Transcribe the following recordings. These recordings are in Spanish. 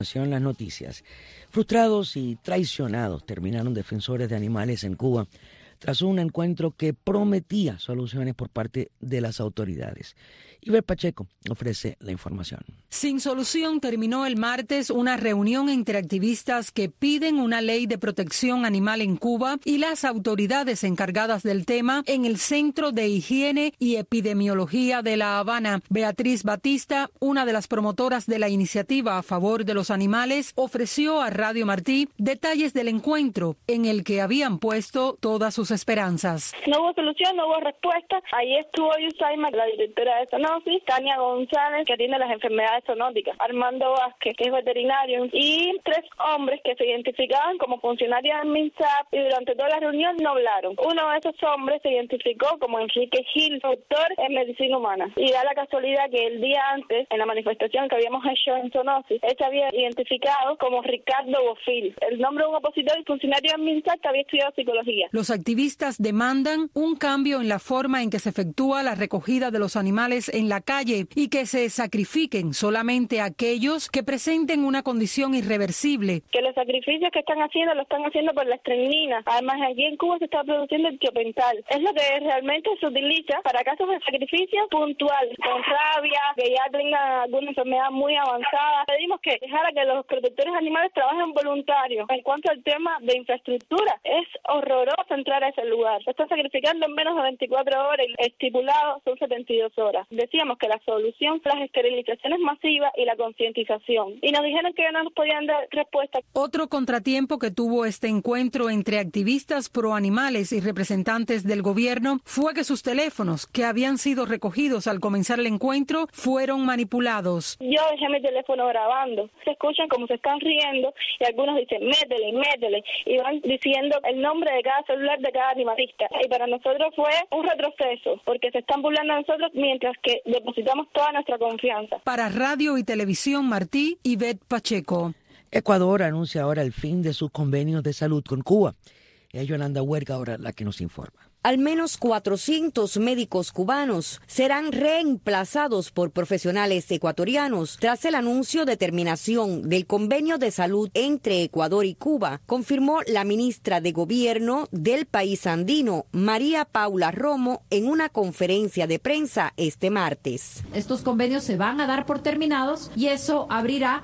Las noticias. Frustrados y traicionados terminaron defensores de animales en Cuba tras un encuentro que prometía soluciones por parte de las autoridades. Iber Pacheco ofrece la información. Sin solución terminó el martes una reunión entre activistas que piden una ley de protección animal en Cuba y las autoridades encargadas del tema en el Centro de Higiene y Epidemiología de La Habana. Beatriz Batista, una de las promotoras de la iniciativa a favor de los animales, ofreció a Radio Martí detalles del encuentro en el que habían puesto todas sus esperanzas. No hubo solución, no hubo respuesta. Ahí estuvo Yusaima, la directora de zoonosis, Tania González, que atiende las enfermedades zoonóticas, Armando Vázquez, que es veterinario, y 3 hombres que se identificaban como funcionarios del MINSAP y durante toda la reunión no hablaron. Uno de esos hombres se identificó como Enrique Gil, doctor en medicina humana. Y da la casualidad que el día antes, en la manifestación que habíamos hecho en zoonosis, él se había identificado como Ricardo Bofil, el nombre de un opositor y funcionario del MINSAP que había estudiado psicología. Los activistas demandan un cambio en la forma en que se efectúa la recogida de los animales en la calle y que se sacrifiquen solamente aquellos que presenten una condición irreversible. Que los sacrificios que están haciendo lo están haciendo por la estreñina. Además, aquí en Cuba se está produciendo el tiopental. Es lo que realmente se utiliza para casos de sacrificio puntual, con rabia, que ya tengan alguna enfermedad muy avanzada. Pedimos que dejara que los protectores animales trabajen voluntarios. En cuanto al tema de infraestructura, es horroroso entrar a ese lugar. Se está sacrificando en menos de 24 horas y estipulado son 72 horas. Decíamos que la solución las esterilizaciones masivas y la concientización. Y nos dijeron que no nos podían dar respuesta. Otro contratiempo que tuvo este encuentro entre activistas pro animales y representantes del gobierno fue que sus teléfonos, que habían sido recogidos al comenzar el encuentro, fueron manipulados. Yo dejé mi teléfono grabando. Se escuchan como se están riendo y algunos dicen métele, métele y van diciendo el nombre de cada celular de cada animalista. Y para nosotros fue un retroceso porque se están burlando de nosotros mientras que depositamos toda nuestra confianza. Para Radio y Televisión Martí, Ivette Pacheco. Ecuador anuncia ahora el fin de sus convenios de salud con Cuba. Es Yolanda Huerga ahora la que nos informa. Al menos 400 médicos cubanos serán reemplazados por profesionales ecuatorianos tras el anuncio de terminación del convenio de salud entre Ecuador y Cuba, confirmó la ministra de Gobierno del país andino, María Paula Romo, en una conferencia de prensa este martes. Estos convenios se van a dar por terminados y eso abrirá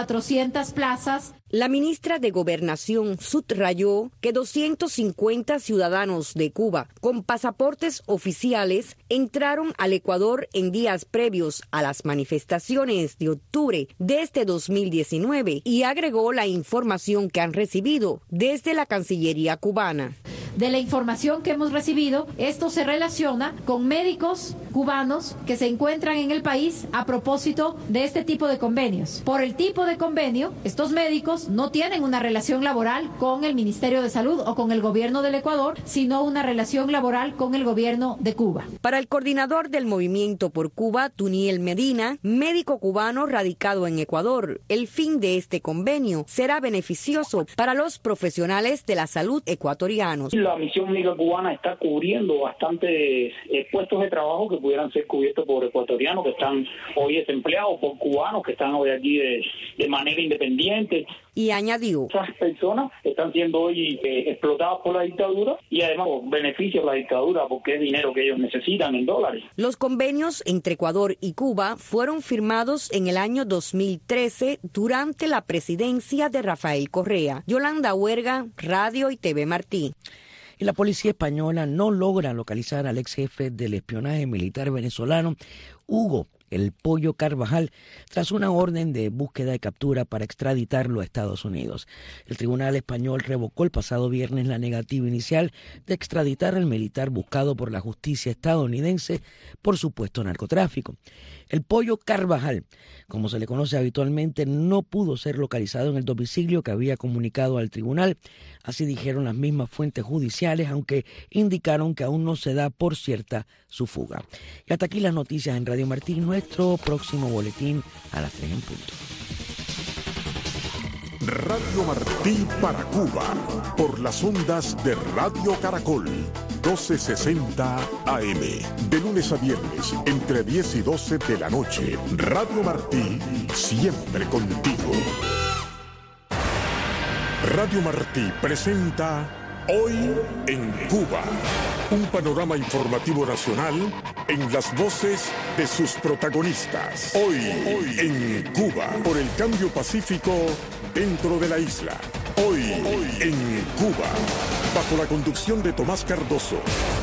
400 plazas. La ministra de Gobernación subrayó que 250 ciudadanos de Cuba con pasaportes oficiales entraron al Ecuador en días previos a las manifestaciones de octubre de este 2019 y agregó la información que han recibido desde la Cancillería cubana. De la información que hemos recibido, esto se relaciona con médicos cubanos que se encuentran en el país a propósito de este tipo de convenios. Por el tipo de convenio, estos médicos no tienen una relación laboral con el Ministerio de Salud o con el gobierno del Ecuador, sino una relación laboral con el gobierno de Cuba. Para el coordinador del Movimiento por Cuba, Tuniel Medina, médico cubano radicado en Ecuador, el fin de este convenio será beneficioso para los profesionales de la salud ecuatorianos. La misión médica cubana está cubriendo bastantes puestos de trabajo que pudieran ser cubiertos por ecuatorianos que están hoy desempleados, por cubanos que están hoy aquí de manera independiente. Y añadió: esas personas están siendo hoy explotadas por la dictadura y además benefician a la dictadura porque es dinero que ellos necesitan en dólares. Los convenios entre Ecuador y Cuba fueron firmados en el año 2013 durante la presidencia de Rafael Correa. Yolanda Huerga, Radio y TV Martí. Y la policía española no logra localizar al ex jefe del espionaje militar venezolano, Hugo El Pollo Carvajal, tras una orden de búsqueda y captura para extraditarlo a Estados Unidos. El tribunal español revocó el pasado viernes la negativa inicial de extraditar al militar buscado por la justicia estadounidense por supuesto narcotráfico. El Pollo Carvajal, como se le conoce habitualmente, no pudo ser localizado en el domicilio que había comunicado al tribunal. Así dijeron las mismas fuentes judiciales, aunque indicaron que aún no se da por cierta su fuga. Y hasta aquí las noticias en Radio Martí. Nuestro próximo boletín a las 3 en punto. Radio Martí para Cuba, por las ondas de Radio Caracol, 1260 AM, de lunes a viernes, entre 10 y 12 de la noche. Radio Martí, siempre contigo. Radio Martí presenta Hoy en Cuba. Un panorama informativo nacional en las voces de sus protagonistas. Hoy en Cuba. Por el cambio pacífico dentro de la isla. Hoy en Cuba. Bajo la conducción de Tomás Cardoso.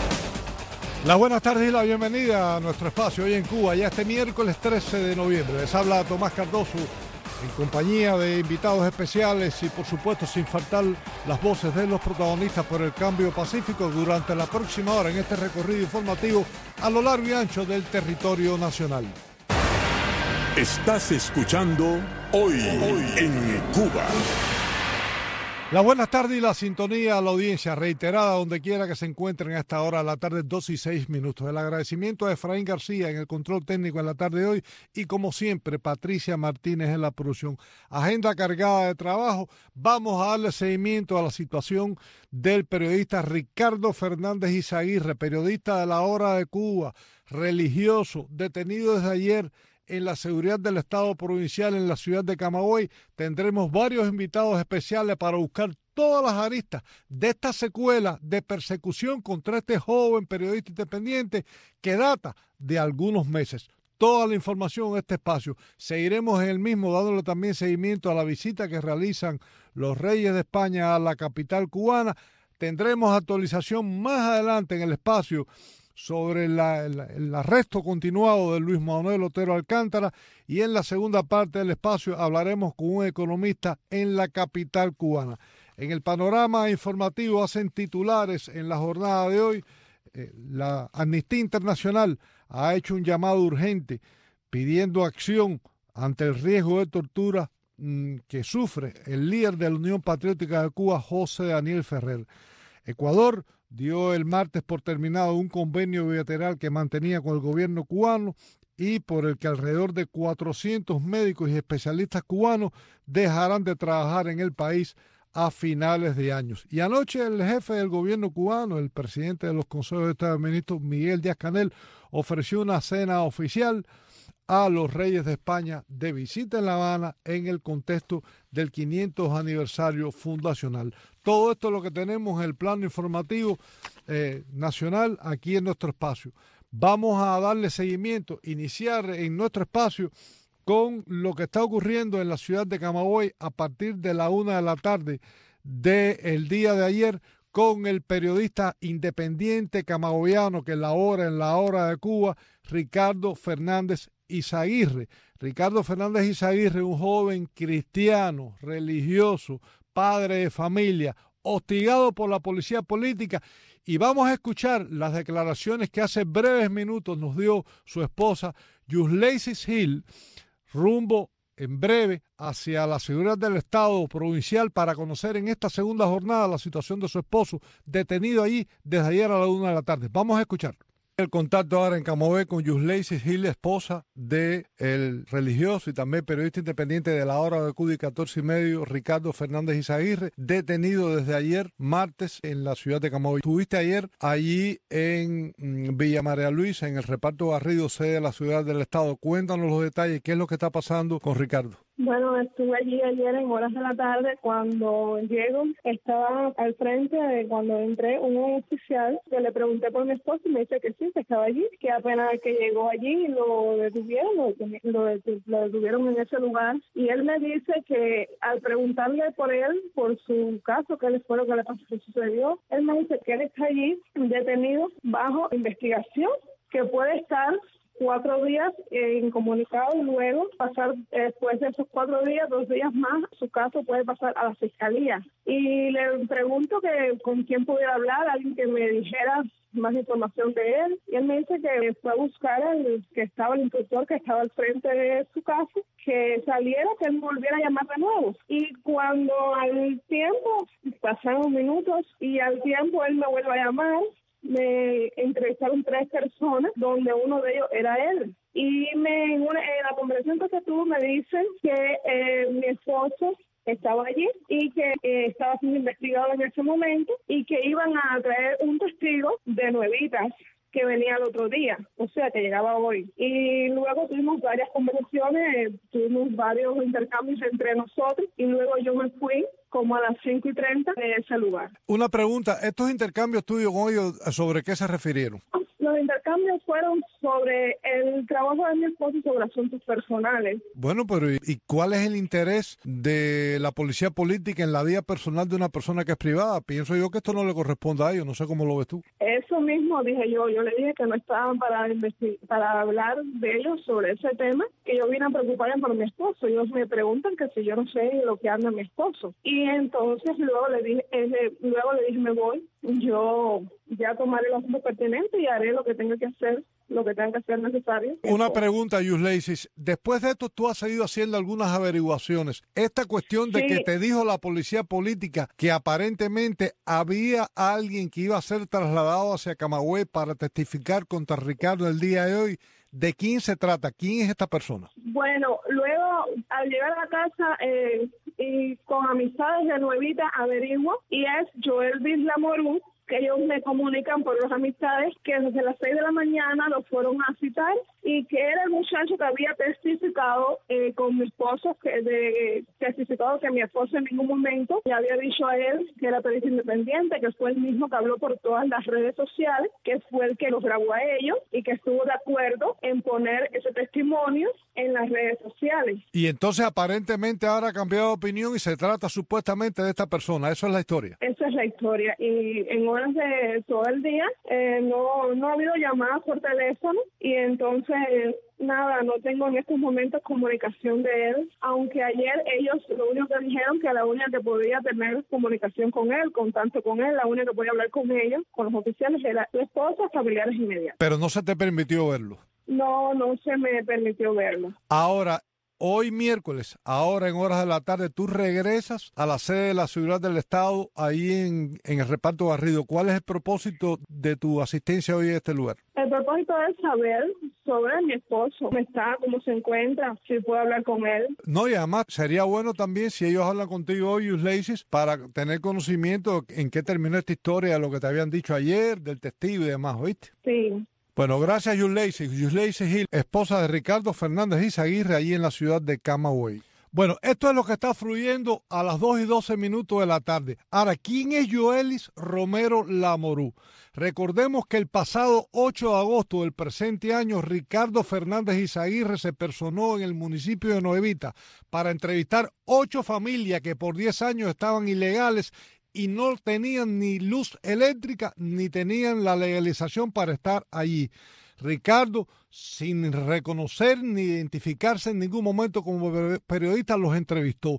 Las buenas tardes y la bienvenida a nuestro espacio Hoy en Cuba, ya este miércoles 13 de noviembre. Les habla Tomás Cardoso en compañía de invitados especiales y por supuesto sin faltar las voces de los protagonistas por el cambio pacífico durante la próxima hora en este recorrido informativo a lo largo y ancho del territorio nacional. Estás escuchando Hoy en Cuba. La buenas tardes y la sintonía a la audiencia reiterada donde quiera que se encuentren a esta hora de la tarde, 2:06. El agradecimiento a Efraín García en el control técnico en la tarde de hoy y como siempre Patricia Martínez en la producción. Agenda cargada de trabajo. Vamos a darle seguimiento a la situación del periodista Ricardo Fernández Izaguirre, periodista de La Hora de Cuba, religioso, detenido desde ayer en la seguridad del Estado provincial en la ciudad de Camagüey. Tendremos varios invitados especiales para buscar todas las aristas de esta secuela de persecución contra este joven periodista independiente que data de algunos meses. Toda la información en este espacio. Seguiremos en el mismo dándole también seguimiento a la visita que realizan los Reyes de España a la capital cubana. Tendremos actualización más adelante en el espacio sobre el arresto continuado de Luis Manuel Otero Alcántara y en la segunda parte del espacio hablaremos con un economista en la capital cubana. En el panorama informativo hacen titulares en la jornada de hoy. La Amnistía Internacional ha hecho un llamado urgente pidiendo acción ante el riesgo de tortura que sufre el líder de la Unión Patriótica de Cuba, José Daniel Ferrer. Ecuador dio el martes por terminado un convenio bilateral que mantenía con el gobierno cubano y por el que alrededor de 400 médicos y especialistas cubanos dejarán de trabajar en el país a finales de años. Y anoche el jefe del gobierno cubano, el presidente de los consejos de Estado de Ministros, Miguel Díaz-Canel, ofreció una cena oficial a los Reyes de España de visita en La Habana en el contexto del 500 aniversario fundacional. Todo esto es lo que tenemos en el plano informativo nacional aquí en nuestro espacio. Vamos a darle seguimiento, iniciar en nuestro espacio con lo que está ocurriendo en la ciudad de Camagüey a partir de la 1 de la tarde del día de ayer con el periodista independiente camagüeyano que labora en La Hora de Cuba, Ricardo Fernández Izaguirre. Ricardo Fernández Izaguirre, un joven cristiano, religioso, padre de familia, hostigado por la policía política. Y vamos a escuchar las declaraciones que hace breves minutos nos dio su esposa, Yusleisi Gil, rumbo en breve hacia la seguridad del Estado provincial para conocer en esta segunda jornada la situación de su esposo, detenido allí desde ayer a la 1 de la tarde. Vamos a escuchar. El contacto ahora en Camagüey con Yusleisi Gil, esposa del religioso y también periodista independiente de La Hora de Cuba y 14:30, Ricardo Fernández Izaguirre, detenido desde ayer, martes, en la ciudad de Camagüey. Estuviste ayer allí en Villa María Luisa, en el reparto Garrido, sede de la ciudad del Estado. Cuéntanos los detalles, qué es lo que está pasando con Ricardo. Bueno, estuve allí ayer en horas de la tarde. Cuando llego, estaba al frente de cuando entré un oficial que le pregunté por mi esposo y me dice que sí, que estaba allí, que apenas que llegó allí lo detuvieron, lo detuvieron en ese lugar. Y él me dice que al preguntarle por él, por su caso, qué fue lo que le pasó, qué sucedió, él me dice que él está allí detenido bajo investigación, que puede estar 4 días incomunicado y luego pasar, después de esos 4 días, 2 días más, su caso puede pasar a la fiscalía. Y le pregunto que con quién pudiera hablar, alguien que me dijera más información de él. Y él me dice que fue a buscar el instructor que estaba al frente de su caso, que saliera, que él volviera a llamar de nuevo. Y cuando al tiempo, pasaron minutos y al tiempo él me vuelve a llamar, me entrevistaron 3 personas, donde uno de ellos era él. Y en la conversación que tuvo me dicen que mi esposo estaba allí y que estaba siendo investigado en ese momento y que iban a traer un testigo de Nuevitas que venía el otro día, o sea, que llegaba hoy. Y luego tuvimos varias conversaciones, tuvimos varios intercambios entre nosotros y luego yo me fui como a las 5:30 de ese lugar. Una pregunta, ¿estos intercambios tuyos con ellos sobre qué se refirieron? Los intercambios fueron sobre el trabajo de mi esposo y sobre asuntos personales. Bueno, pero ¿y cuál es el interés de la policía política en la vida personal de una persona que es privada? Pienso yo que esto no le corresponde a ellos, no sé cómo lo ves tú. Eso mismo dije yo le dije que no estaban para hablar de ellos sobre ese tema, que yo vine a preocuparme por mi esposo. Ellos me preguntan que si yo no sé lo que anda mi esposo. Y entonces luego le dije, me voy, yo ya tomaré los asuntos pertinentes y haré lo que tenga que hacer necesario. Una pregunta, Yusleysis. Después de esto, tú has seguido haciendo algunas averiguaciones. Esta cuestión de que te dijo la policía política que aparentemente había alguien que iba a ser trasladado hacia Camagüey para testificar contra Ricardo el día de hoy, ¿de quién se trata? ¿Quién es esta persona? Bueno, luego al llegar a la casa y con amistades de Nuevita averiguo y es Joel Lamoureux, que ellos me comunican por las amistades que desde las 6 de la mañana lo fueron a citar y que era el muchacho que había testificado con mi esposo, testificado que mi esposo en ningún momento le había dicho a él que era periodista independiente, que fue el mismo que habló por todas las redes sociales, que fue el que los grabó a ellos y que estuvo de acuerdo en poner ese testimonio en las redes sociales. Y entonces aparentemente ahora ha cambiado de opinión y se trata supuestamente de esta persona. ¿Eso es la historia? Esa es la historia. Y en horas de todo el día no ha habido llamadas por teléfono y entonces nada, no tengo en estos momentos comunicación de él, aunque ayer ellos lo único que dijeron que la única que podía tener comunicación con él, contacto con él, la única que podía hablar con ellos, con los oficiales, era su esposa, familiares inmediatos. Pero no se te permitió verlo. No se me permitió verlo. Ahora, hoy miércoles, ahora en horas de la tarde, tú regresas a la sede de la Seguridad del Estado, ahí en el reparto Garrido. ¿Cuál es el propósito de tu asistencia hoy a este lugar? El propósito es saber sobre mi esposo, cómo está, cómo se encuentra, si puedo hablar con él. No, y además sería bueno también si ellos hablan contigo hoy, Yusleysis, para tener conocimiento en qué terminó esta historia, lo que te habían dicho ayer, del testigo y demás, ¿oíste? Sí. Bueno, gracias Yusleysis. Yusleysis Gil, esposa de Ricardo Fernández Izaguirre, allí en la ciudad de Camagüey. Bueno, esto es lo que está fluyendo a las 2:12 de la tarde. Ahora, ¿quién es Joelis Romero Lamoureux? Recordemos que el pasado 8 de agosto del presente año, Ricardo Fernández Izaguirre se personó en el municipio de Nuevita para entrevistar 8 familias que por 10 años estaban ilegales y no tenían ni luz eléctrica ni tenían la legalización para estar allí. Ricardo, sin reconocer ni identificarse en ningún momento como periodista, los entrevistó.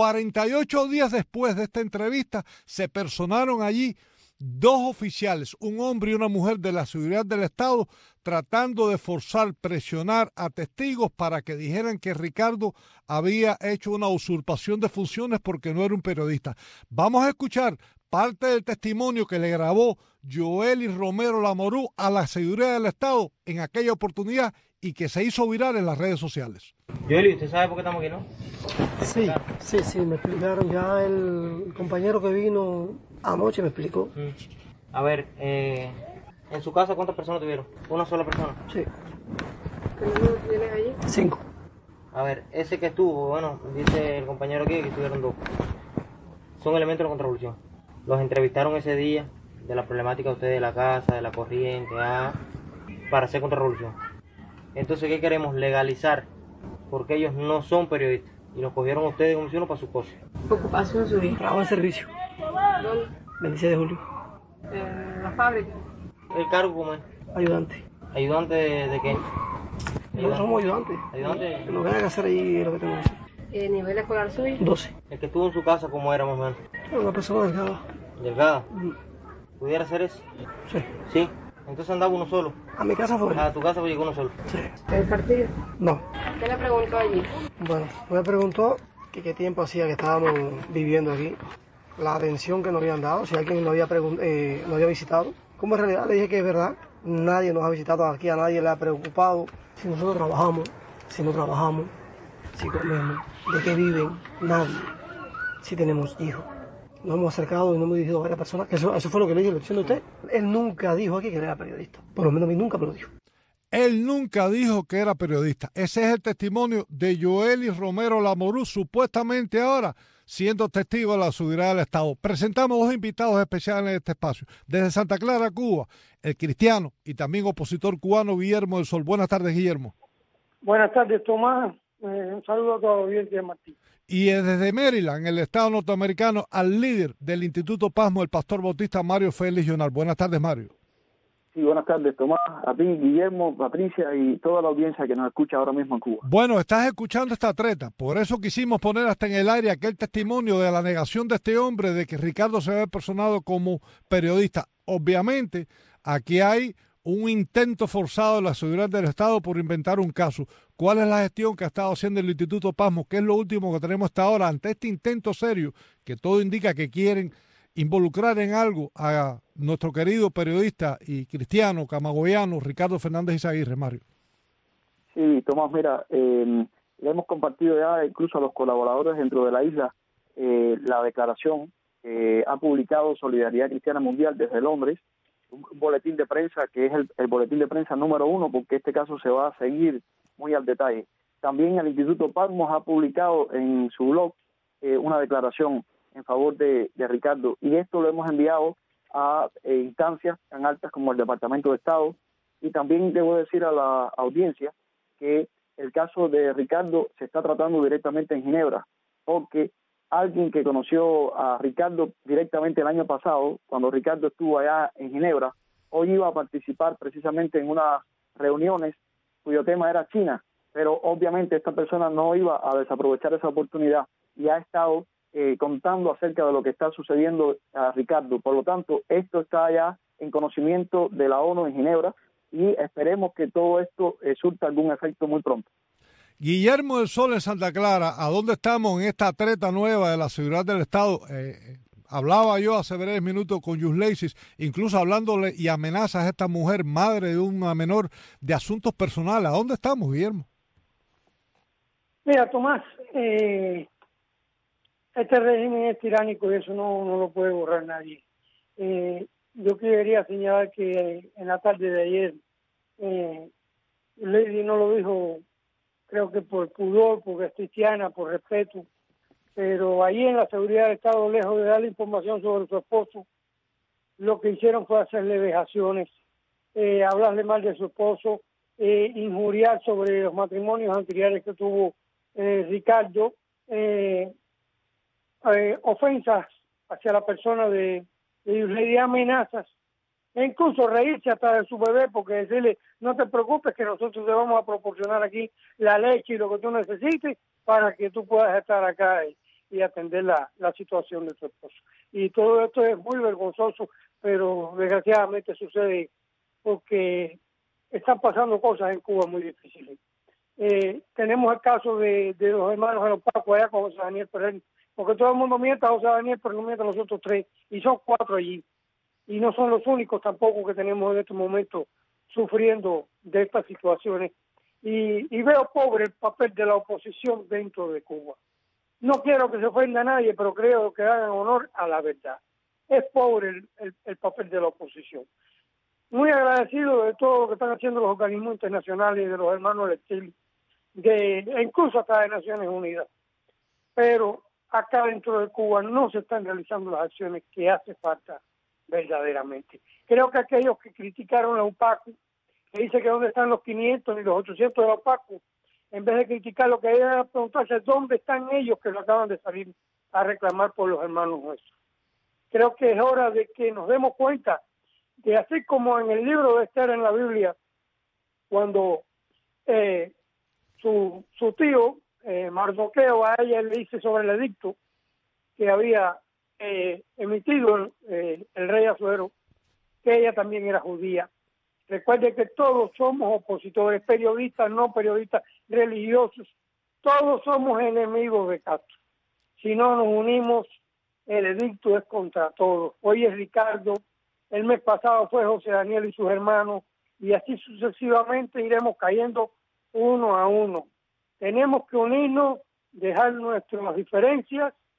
48 días después de esta entrevista se personaron allí 2 oficiales, un hombre y una mujer de la Seguridad del Estado, tratando de presionar a testigos para que dijeran que Ricardo había hecho una usurpación de funciones porque no era un periodista. Vamos a escuchar parte del testimonio que le grabó Joelis Romero Lamoureux a la Seguridad del Estado en aquella oportunidad y que se hizo viral en las redes sociales. Joelis, ¿usted sabe por qué estamos aquí, no? Sí, me explicaron. Ya el compañero que vino anoche me explicó. A ver, en su casa, ¿cuántas personas tuvieron? ¿Una sola persona? Sí. ¿Qué número tienes allí? 5. A ver, ese que estuvo, bueno, dice el compañero aquí que estuvieron 2. Son elementos de contrarrevolución. Los entrevistaron ese día de la problemática de ustedes de la casa, de la corriente, para hacer contrarrevolución. Entonces, ¿qué queremos? Legalizar, porque ellos no son periodistas y los cogieron a ustedes como si uno para su cosa. ¿Ocupación suya? Trabajo en servicio. ¿Dónde? 26 de julio. ¿En la fábrica? ¿El cargo cómo es? Ayudante. ¿Ayudante de qué? No somos ayudantes. ¿Ayudante? Lo que hay que hacer ahí es lo que tengo que hacer. ¿Nivel escolar suyo? 12. El que estuvo en su casa, ¿cómo era más o menos? Una persona delgada. ¿Delgada? ¿Pudiera ser eso? Sí. ¿Sí? Entonces andaba uno solo. A mi casa fue. A tu casa llegó uno solo. Sí. ¿El partido? No. ¿Qué le preguntó allí? Bueno, me preguntó que qué tiempo hacía que estábamos viviendo aquí, la atención que nos habían dado, si alguien nos había visitado. Como en realidad le dije que es verdad, nadie nos ha visitado aquí, a nadie le ha preocupado si nosotros trabajamos, si no trabajamos, si comemos, de qué viven, nadie, si tenemos hijos. Nos hemos acercado y nos hemos dirigido a varias personas, eso fue lo que le dije, lo diciendo usted. Él nunca dijo aquí que él era periodista, por lo menos a mí nunca me lo dijo. Él nunca dijo que era periodista. Ese es el testimonio de Yoeli Romero Lamorú, supuestamente ahora siendo testigo de la seguridad del Estado. Presentamos dos invitados especiales en este espacio. Desde Santa Clara, Cuba, el cristiano y también opositor cubano Guillermo del Sol. Buenas tardes, Guillermo. Buenas tardes, Tomás. Un saludo a toda la audiencia, Martín. Y desde Maryland, en el estado norteamericano, al líder del Instituto Pasmo, el pastor bautista Mario Félix Jonal. Buenas tardes, Mario. Sí, buenas tardes, Tomás, a ti, Guillermo, Patricia y toda la audiencia que nos escucha ahora mismo en Cuba. Bueno, estás escuchando esta treta, por eso quisimos poner hasta en el aire aquel testimonio de la negación de este hombre de que Ricardo se había personado como periodista. Obviamente, aquí hay un intento forzado de la seguridad del Estado por inventar un caso. ¿Cuál es la gestión que ha estado haciendo el Instituto Pasmo? ¿Qué es lo último que tenemos hasta ahora ante este intento serio que todo indica que quieren involucrar en algo a nuestro querido periodista y cristiano camagüeyano Ricardo Fernández Izaguirre, Mario? Sí, Tomás, mira, le hemos compartido ya incluso a los colaboradores dentro de la isla la declaración que ha publicado Solidaridad Cristiana Mundial desde Londres, un boletín de prensa que es el boletín de prensa número 1, porque este caso se va a seguir muy al detalle. También el Instituto Pasmo ha publicado en su blog una declaración en favor de Ricardo, y esto lo hemos enviado a instancias tan altas como el Departamento de Estado, y también debo decir a la audiencia que el caso de Ricardo se está tratando directamente en Ginebra, porque alguien que conoció a Ricardo directamente el año pasado, cuando Ricardo estuvo allá en Ginebra, hoy iba a participar precisamente en unas reuniones cuyo tema era China, pero obviamente esta persona no iba a desaprovechar esa oportunidad y ha estado contando acerca de lo que está sucediendo a Ricardo. Por lo tanto, esto está ya en conocimiento de la ONU en Ginebra y esperemos que todo esto surta algún efecto muy pronto. Guillermo del Sol en Santa Clara, ¿a dónde estamos en esta treta nueva de la seguridad del Estado? Hablaba yo hace breves minutos con Yusleisis, incluso hablándole y amenazas a esta mujer, madre de una menor, de asuntos personales. ¿A dónde estamos, Guillermo? Mira, Tomás, este régimen es tiránico y eso no lo puede borrar nadie. Yo quería señalar que en la tarde de ayer, Lady no lo dijo, creo que por pudor, porque es cristiana, por respeto, pero allí en la seguridad del Estado, lejos de darle información sobre su esposo, lo que hicieron fue hacerle vejaciones, hablarle mal de su esposo, injuriar sobre los matrimonios anteriores que tuvo Ricardo, ofensas hacia la persona de Lady, amenazas, e incluso reírse hasta de su bebé, porque decirle, no te preocupes que nosotros te vamos a proporcionar aquí la leche y lo que tú necesites para que tú puedas estar acá y atender la situación de tu esposo. Y todo esto es muy vergonzoso, pero desgraciadamente sucede porque están pasando cosas en Cuba muy difíciles. Tenemos el caso de los hermanos de los Pacos allá con José Daniel Ferrer, porque todo el mundo miente a José Daniel, pero no miente a los otros tres, y son 4 allí. Y no son los únicos tampoco que tenemos en este momento sufriendo de estas situaciones. Y veo pobre el papel de la oposición dentro de Cuba. No quiero que se ofenda a nadie, pero creo que hagan honor a la verdad. Es pobre el papel de la oposición. Muy agradecido de todo lo que están haciendo los organismos internacionales y de los hermanos del Chile, e incluso hasta de Naciones Unidas. Pero acá dentro de Cuba no se están realizando las acciones que hace falta verdaderamente. Creo que aquellos que criticaron a UPACU, que dice que dónde están los 500 y los 800 de la UPACU, en vez de criticar, lo que hay que preguntarse es dónde están ellos que lo acaban de salir a reclamar por los hermanos nuestros. Creo que es hora de que nos demos cuenta de, así como en el libro de Esther en la Biblia, cuando su tío Mardoqueo a ella le dice sobre el edicto que había emitido el rey Asuero, que ella también era judía. Recuerde que todos somos opositores, periodistas, no periodistas, religiosos, todos somos enemigos de Castro. Si no nos unimos, el edicto es contra todos. Hoy es Ricardo, el mes pasado fue José Daniel y sus hermanos, y así sucesivamente iremos cayendo uno a uno. Tenemos que unirnos, dejar nuestras diferencias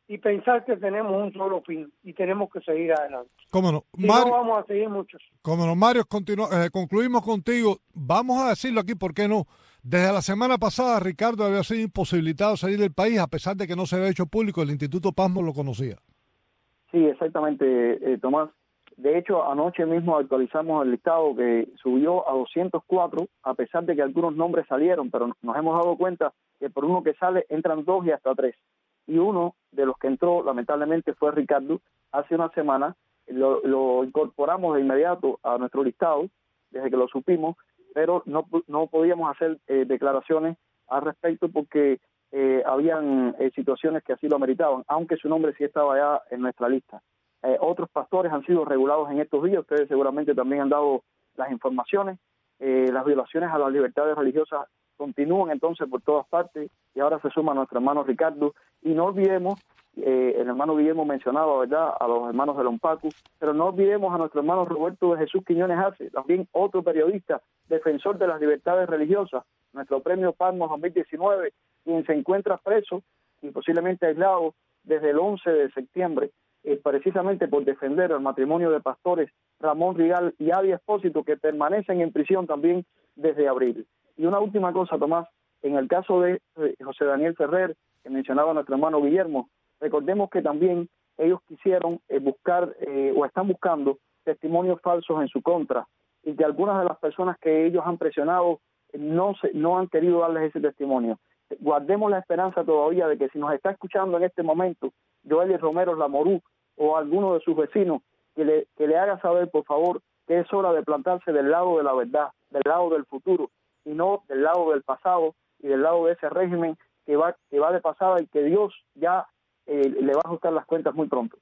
y pensar que tenemos un solo fin y tenemos que seguir adelante. ¿Cómo no? Si Mario, no, vamos a seguir muchos. como no, Mario, concluimos contigo. Vamos a decirlo aquí, ¿por qué no? Desde la semana pasada, Ricardo había sido imposibilitado de salir del país, a pesar de que no se había hecho público. El Instituto Pasmo lo conocía. Sí, exactamente, Tomás. De hecho, anoche mismo actualizamos el listado que subió a 204, a pesar de que algunos nombres salieron, pero nos hemos dado cuenta que por uno que sale entran 2 y hasta 3. Y uno de los que entró, lamentablemente, fue Ricardo. Hace una semana lo incorporamos de inmediato a nuestro listado, desde que lo supimos, pero no podíamos hacer declaraciones al respecto porque habían situaciones que así lo ameritaban, aunque su nombre sí estaba ya en nuestra lista. Otros pastores han sido regulados en estos días, ustedes seguramente también han dado las informaciones. Las violaciones a las libertades religiosas continúan entonces por todas partes y ahora se suma nuestro hermano Ricardo. Y no olvidemos, el hermano Guillermo mencionaba, ¿verdad?, a los hermanos de Lompacu, pero no olvidemos a nuestro hermano Roberto de Jesús Quiñones Arce, también otro periodista, defensor de las libertades religiosas, nuestro premio Pasmo 2019, quien se encuentra preso y posiblemente aislado desde el 11 de septiembre, precisamente por defender el matrimonio de pastores Ramón Rigal y Adi Espósito, que permanecen en prisión también desde abril. Y una última cosa, Tomás, en el caso de José Daniel Ferrer, que mencionaba nuestro hermano Guillermo, recordemos que también ellos quisieron buscar o están buscando testimonios falsos en su contra y que algunas de las personas que ellos han presionado no han querido darles ese testimonio. Guardemos la esperanza todavía de que si nos está escuchando en este momento Joely Romero Lamorú o alguno de sus vecinos, que le haga saber, por favor, que es hora de plantarse del lado de la verdad, del lado del futuro, y no del lado del pasado y del lado de ese régimen que va de pasada y que Dios ya le va a ajustar las cuentas muy pronto.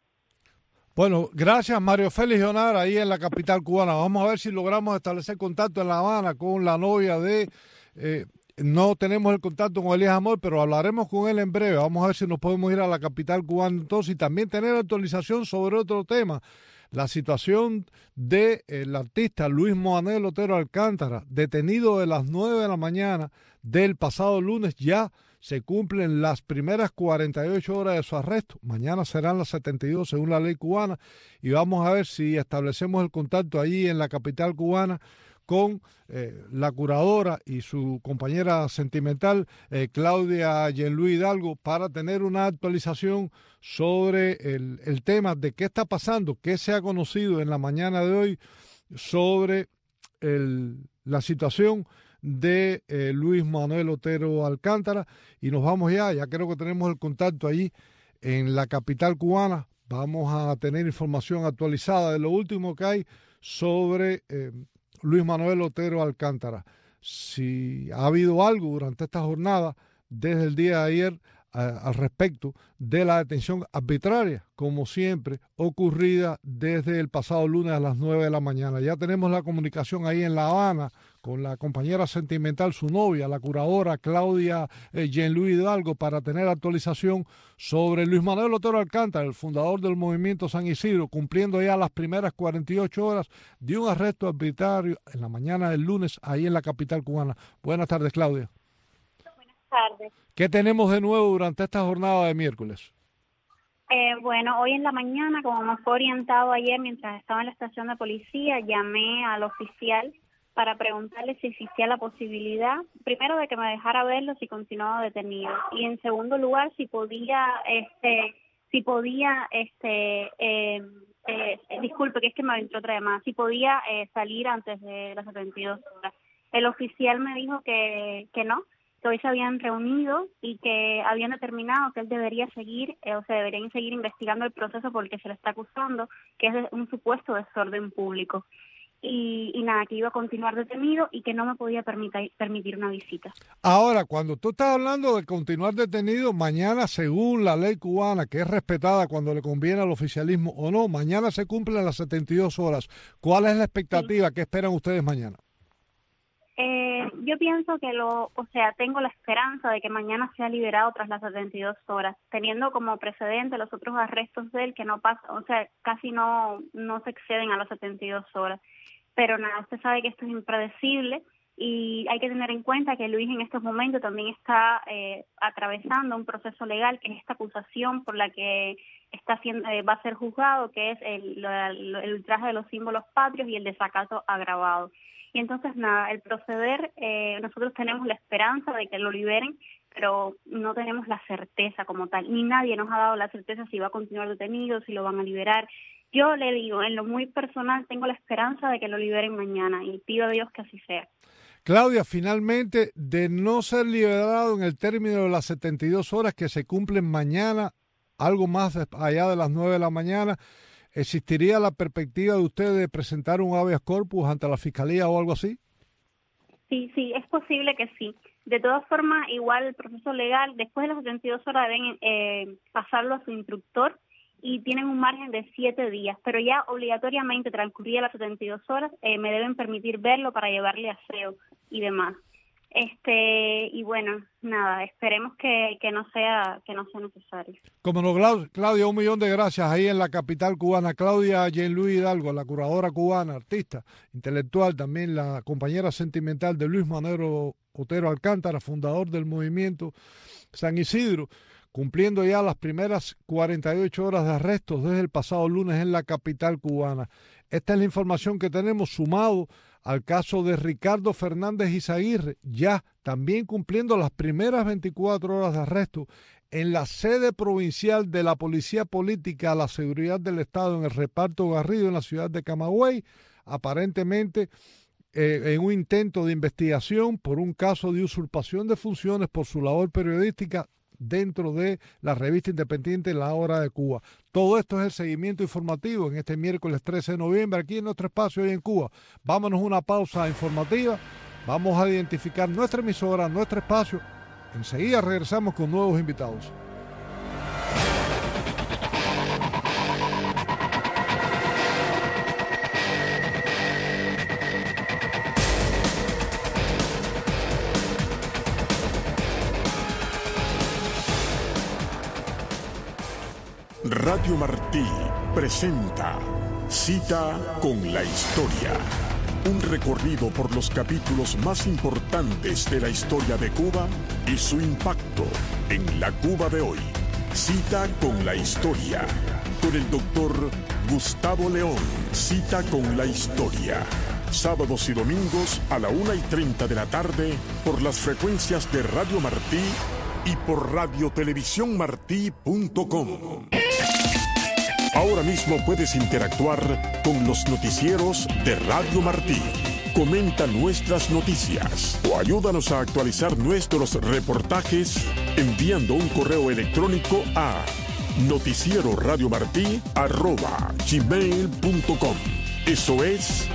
Bueno, gracias Mario Félix Leonard, ahí en la capital cubana. Vamos a ver si logramos establecer contacto en La Habana con la novia de... no tenemos el contacto con Elías Amor, pero hablaremos con él en breve. Vamos a ver si nos podemos ir a la capital cubana entonces y también tener actualización sobre otro tema. La situación del artista Luis Manuel Otero Alcántara, detenido de las 9 de la mañana del pasado lunes. Ya se cumplen las primeras 48 horas de su arresto. Mañana serán las 72 según la ley cubana y vamos a ver si establecemos el contacto allí en la capital cubana con la curadora y su compañera sentimental Claudia Jean-Louis Hidalgo para tener una actualización sobre el tema de qué está pasando, qué se ha conocido en la mañana de hoy sobre la situación de Luis Manuel Otero Alcántara. Y nos vamos ya creo que tenemos el contacto allí en la capital cubana. Vamos a tener información actualizada de lo último que hay sobre Luis Manuel Otero Alcántara. Si ha habido algo durante esta jornada, desde el día de ayer, al respecto de la detención arbitraria, como siempre, ocurrida desde el pasado lunes a las 9 de la mañana. Ya tenemos la comunicación ahí en La Habana con la compañera sentimental, su novia, la curadora Claudia Jean-Louis Hidalgo, para tener actualización sobre Luis Manuel Otero Alcántara, el fundador del Movimiento San Isidro, cumpliendo ya las primeras 48 horas de un arresto arbitrario en la mañana del lunes ahí en la capital cubana. Buenas tardes, Claudia. Tardes. ¿Qué tenemos de nuevo durante esta jornada de miércoles? Bueno, hoy en la mañana, como me fue orientado ayer mientras estaba en la estación de policía, llamé al oficial para preguntarle si existía la posibilidad, primero, de que me dejara verlo si continuaba detenido, y en segundo lugar, si podía, disculpe, que es que me entró otra llamada, si podía salir antes de las 72 horas. El oficial me dijo que no, que hoy se habían reunido y que habían determinado que él debería seguir, deberían seguir investigando el proceso por el que se le está acusando, que es de un supuesto desorden público. Y nada, que iba a continuar detenido y que no me podía permitir una visita. Ahora, cuando tú estás hablando de continuar detenido, mañana, según la ley cubana, que es respetada cuando le conviene al oficialismo o no, mañana se cumplen las 72 horas. ¿Cuál es la expectativa? ¿Qué esperan ustedes mañana? Yo pienso que tengo la esperanza de que mañana sea liberado tras las 72 horas, teniendo como precedente los otros arrestos de él que no pasan, casi no se exceden a las 72 horas. Pero nada, usted sabe que esto es impredecible y hay que tener en cuenta que Luis en estos momentos también está atravesando un proceso legal, que es esta acusación por la que va a ser juzgado, que es el ultraje de los símbolos patrios y el desacato agravado. Y entonces, nada, el proceder, nosotros tenemos la esperanza de que lo liberen, pero no tenemos la certeza como tal, ni nadie nos ha dado la certeza si va a continuar detenido, si lo van a liberar. Yo le digo, en lo muy personal, tengo la esperanza de que lo liberen mañana y pido a Dios que así sea. Claudia, finalmente, de no ser liberado en el término de las 72 horas que se cumplen mañana, algo más allá de las 9 de la mañana, ¿existiría la perspectiva de usted de presentar un habeas corpus ante la Fiscalía o algo así? Sí, es posible que sí. De todas formas, igual el proceso legal, después de las 72 horas deben pasarlo a su instructor y tienen un margen de 7 días, pero ya obligatoriamente transcurridas las 72 horas me deben permitir verlo para llevarle aseo y demás. Y bueno, nada, esperemos que no sea necesario. Como no, Claudia, 1.000.000 de gracias ahí en la capital cubana. Claudia Jean-Louis Hidalgo, la curadora cubana, artista, intelectual, también la compañera sentimental de Luis Manuel Otero Alcántara, fundador del movimiento San Isidro, cumpliendo ya las primeras 48 horas de arrestos desde el pasado lunes en la capital cubana. Esta es la información que tenemos, sumado al caso de Ricardo Fernández Izaguirre, ya también cumpliendo las primeras 24 horas de arresto en la sede provincial de la Policía Política a la Seguridad del Estado en el reparto Garrido en la ciudad de Camagüey, aparentemente en un intento de investigación por un caso de usurpación de funciones por su labor periodística dentro de la revista independiente La Hora de Cuba. Todo esto es el seguimiento informativo en este miércoles 13 de noviembre aquí en nuestro espacio hoy en Cuba. Vámonos a una pausa informativa, vamos a identificar nuestra emisora, nuestro espacio. Enseguida regresamos con nuevos invitados. Radio Martí presenta Cita con la Historia. Un recorrido por los capítulos más importantes de la historia de Cuba y su impacto en la Cuba de hoy. Cita con la Historia. Con el doctor Gustavo León. Cita con la Historia. Sábados y domingos a la 1:30 de la tarde por las frecuencias de Radio Martí y por radiotelevisiónmartí.com. Ahora mismo puedes interactuar con los noticieros de Radio Martí. Comenta nuestras noticias o ayúdanos a actualizar nuestros reportajes enviando un correo electrónico a noticieroradiomartí@gmail.com. Eso es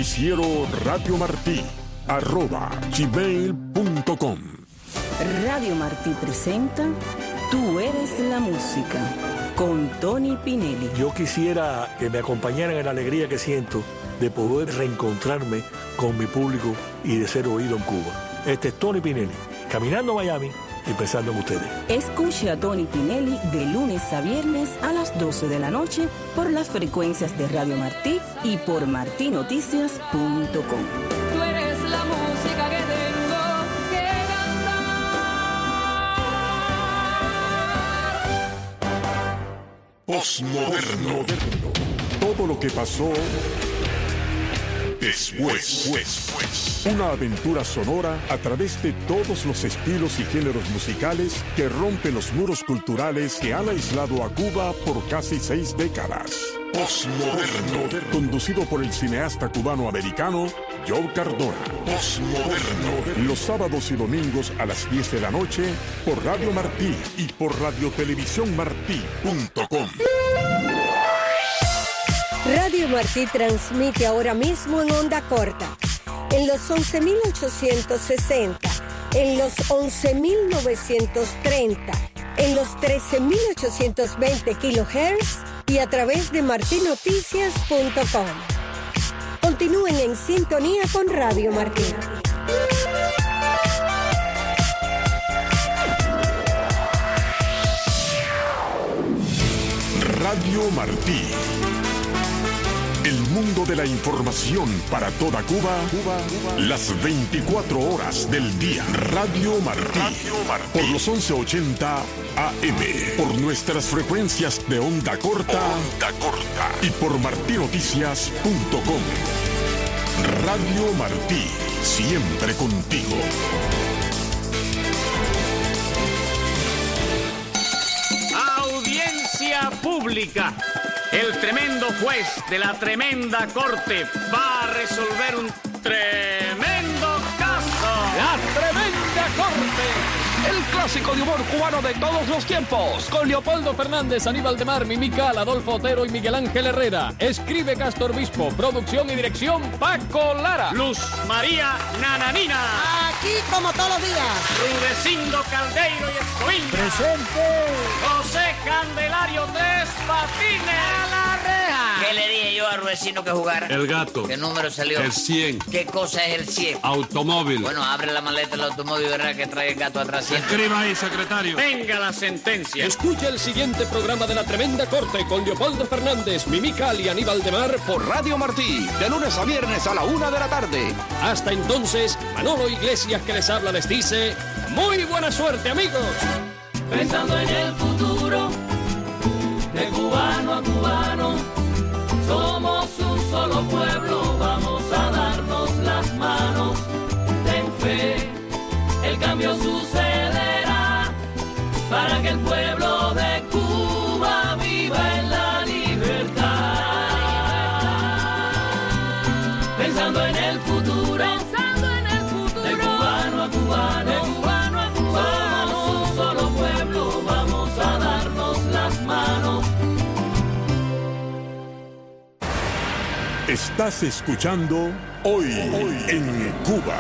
noticieroradiomartí@gmail.com. Radio Martí presenta Tú eres la música, con Tony Pinelli. Yo quisiera que me acompañaran en la alegría que siento de poder reencontrarme con mi público y de ser oído en Cuba. Este es Tony Pinelli, caminando a Miami y pensando en ustedes. Escuche a Tony Pinelli de lunes a viernes a las 12 de la noche por las frecuencias de Radio Martí y por martinoticias.com. Tú eres la música que tengo que cantar. Postmoderno. Todo lo que pasó después. Una aventura sonora a través de todos los estilos y géneros musicales que rompe los muros culturales que han aislado a Cuba por casi 6 décadas. Postmoderno. Conducido por el cineasta cubano-americano Joe Cardona. Postmoderno. Los sábados y domingos a las 10 de la noche por Radio Martí y por radiotelevisiónmartí.com. Radio Martí transmite ahora mismo en onda corta, en los 11.860, en los 11.930, en los 13.820 kHz y a través de martinoticias.com. Continúen en sintonía con Radio Martí. Radio Martí. El mundo de la información para toda Cuba, las 24 horas del día. Radio Martí. Por los 1180 AM. Por nuestras frecuencias de onda corta. Y por martinoticias.com. Radio Martí. Siempre contigo. Audiencia pública. El tremendo juez de la tremenda corte va a resolver un tremendo caso. La tremenda corte. El clásico de humor cubano de todos los tiempos. Con Leopoldo Fernández, Aníbal de Mar, Mimical, Adolfo Otero y Miguel Ángel Herrera. Escribe Castro Obispo. Producción y dirección Paco Lara. Luz María Nananina. Aquí como todos los días. Rudecindo Caldeiro y Escoviña. Presente. José Candelario Tres Patines. A la reja. ¿Qué le dije yo a Rudecindo que jugara? El gato. ¿Qué número salió? El 100. ¿Qué cosa es el 100? Automóvil. Bueno, abre la maleta del automóvil y verá que trae el gato atrás. Escriba ahí, secretario. Venga la sentencia. Escucha el siguiente programa de La Tremenda Corte con Leopoldo Fernández, Mimical y Aníbal de Mar por Radio Martí, de lunes a viernes a la 1 de la tarde. Hasta entonces, Manolo Iglesias que les habla les dice, ¡muy buena suerte, amigos! Pensando en el futuro, de cubano a cubano, somos un solo pueblo, vamos a darnos las manos, ten fe, el cambio sucederá, para que el pueblo de Cuba viva en la libertad. Pensando en el futuro, de cubano a cubano, somos un solo pueblo, vamos a darnos las manos. Estás escuchando Hoy en Cuba.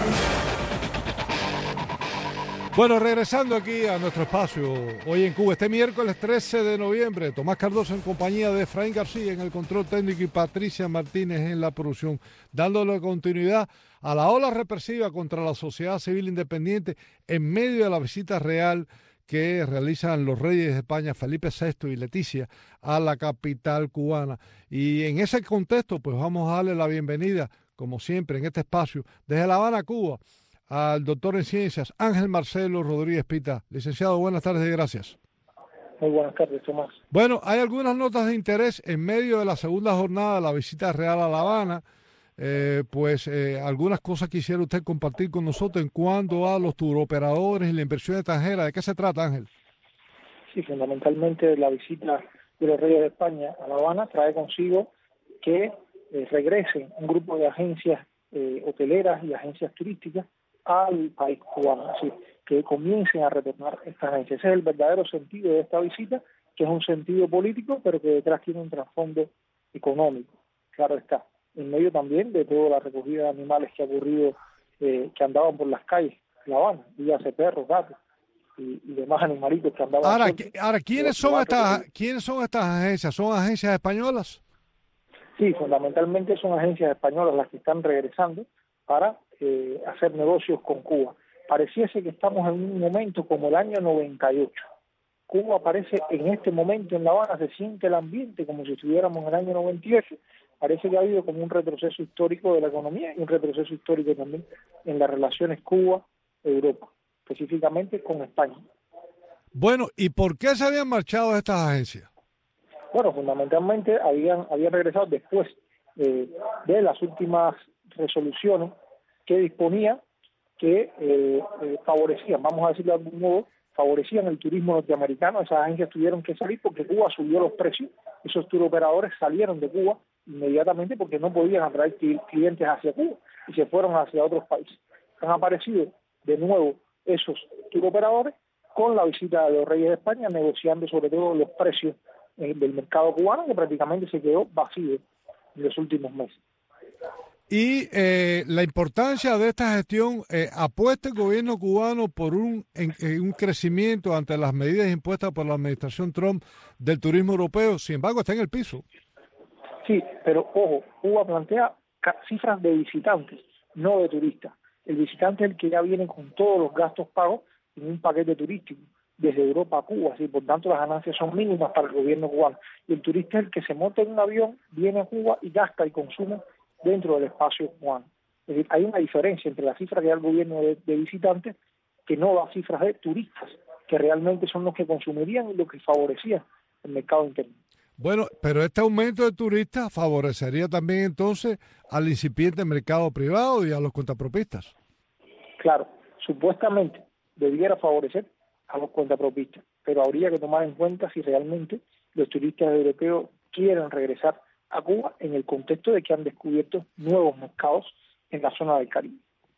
Bueno, regresando aquí a nuestro espacio, Hoy en Cuba, este miércoles 13 de noviembre, Tomás Cardoso en compañía de Efraín García en el control técnico y Patricia Martínez en la producción, dándole continuidad a la ola represiva contra la sociedad civil independiente en medio de la visita real que realizan los reyes de España, Felipe VI y Leticia, a la capital cubana. Y en ese contexto, pues vamos a darle la bienvenida, como siempre, en este espacio, desde La Habana, Cuba, al doctor en ciencias Ángel Marcelo Rodríguez Pita. Licenciado, buenas tardes y gracias. Muy buenas tardes, Tomás. Bueno, hay algunas notas de interés en medio de la segunda jornada de la visita real a La Habana. Algunas cosas quisiera usted compartir con nosotros en cuanto a los turoperadores y la inversión extranjera. ¿De qué se trata, Ángel? Sí, fundamentalmente la visita de los reyes de España a La Habana trae consigo que regresen un grupo de agencias hoteleras y agencias turísticas al país cubano, así que comiencen a retornar estas agencias. Ese es el verdadero sentido de esta visita, que es un sentido político, pero que detrás tiene un trasfondo económico, claro está, en medio también de toda la recogida de animales que ha ocurrido, que andaban por las calles de La Habana, dígase perros, gatos y demás animalitos que andaban. Ahora, ¿quiénes son estas agencias? ¿Son agencias españolas? Sí, fundamentalmente son agencias españolas las que están regresando para hacer negocios con Cuba. Pareciese que estamos en un momento como el año 98. Cuba aparece en este momento en La Habana, se siente el ambiente como si estuviéramos en el año 98. Parece que ha habido como un retroceso histórico de la economía y un retroceso histórico también en las relaciones Cuba-Europa, específicamente con España. Bueno, ¿y por qué se habían marchado estas agencias? Bueno, fundamentalmente habían regresado después de las últimas resoluciones que disponía que favorecían, vamos a decirlo de algún modo, favorecían el turismo norteamericano. Esas agencias tuvieron que salir porque Cuba subió los precios. Esos turoperadores salieron de Cuba inmediatamente porque no podían atraer clientes hacia Cuba y se fueron hacia otros países. Han aparecido de nuevo esos turoperadores con la visita de los reyes de España, negociando sobre todo los precios del mercado cubano, que prácticamente se quedó vacío en los últimos meses. Y la importancia de esta gestión, apuesta el gobierno cubano por un crecimiento ante las medidas impuestas por la administración Trump del turismo europeo, sin embargo está en el piso. Sí, pero ojo, Cuba plantea cifras de visitantes, no de turistas. El visitante es el que ya viene con todos los gastos pagos en un paquete turístico. desde Europa a Cuba, así por tanto las ganancias son mínimas para el gobierno cubano. Y el turista es el que se monta en un avión, viene a Cuba y gasta y consume dentro del espacio cubano. Es decir, hay una diferencia entre la cifra que da el gobierno de visitantes, que no da cifras de turistas, que realmente son los que consumirían y los que favorecían el mercado interno. Bueno, pero este aumento de turistas favorecería también entonces al incipiente mercado privado y a los cuentapropistas. Claro, supuestamente debiera favorecer a los cuentapropistas, pero habría que tomar en cuenta si realmente los turistas europeos quieren regresar a Cuba en el contexto de que han descubierto nuevos mercados en la zona del Caribe.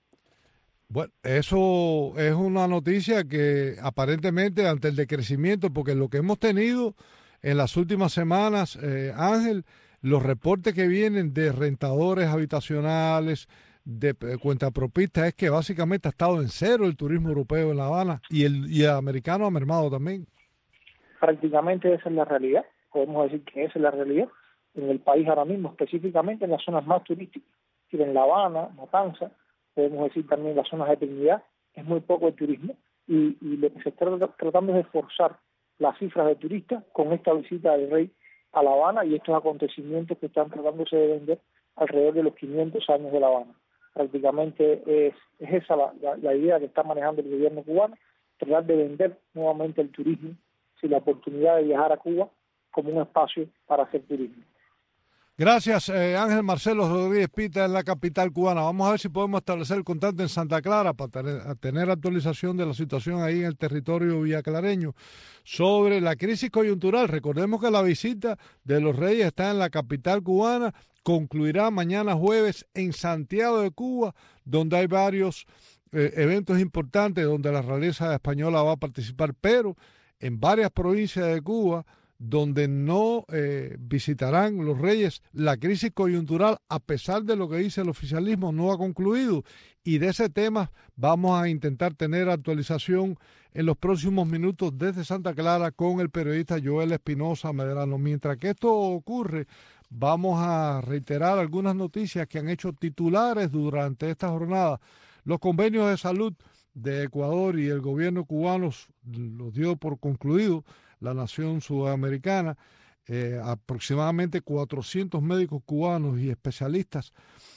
Bueno, eso es una noticia que aparentemente ante el decrecimiento, porque lo que hemos tenido en las últimas semanas, Ángel, los reportes que vienen de rentadores habitacionales, de cuentapropistas, es que básicamente ha estado en cero el turismo europeo en La Habana y el americano ha mermado también. Prácticamente esa es la realidad, podemos decir que esa es la realidad en el país ahora mismo, específicamente en las zonas más turísticas, es decir, en La Habana, Matanzas, podemos decir también en las zonas de Trinidad, es muy poco el turismo y lo que se está tratando es de forzar las cifras de turistas con esta visita del rey a La Habana y estos acontecimientos que están tratándose de vender alrededor de los 500 años de La Habana. Prácticamente es esa la idea que está manejando el gobierno cubano, tratar de vender nuevamente el turismo, sin la oportunidad de viajar a Cuba como un espacio para hacer turismo. Gracias, Ángel Marcelo Rodríguez Pita, en la capital cubana. Vamos a ver si podemos establecer el contacto en Santa Clara para tener actualización de la situación ahí en el territorio villaclareño sobre la crisis coyuntural. Recordemos que la visita de los Reyes está en la capital cubana, concluirá mañana jueves en Santiago de Cuba, donde hay varios eventos importantes donde la realeza española va a participar, pero en varias provincias de Cuba donde no visitarán los Reyes, la crisis coyuntural, a pesar de lo que dice el oficialismo, no ha concluido. Y de ese tema vamos a intentar tener actualización en los próximos minutos desde Santa Clara con el periodista Joel Espinosa Medrano. Mientras que esto ocurre, vamos a reiterar algunas noticias que han hecho titulares durante esta jornada. Los convenios de salud de Ecuador y el gobierno cubano los dio por concluido la nación sudamericana. Aproximadamente 400 médicos cubanos y especialistas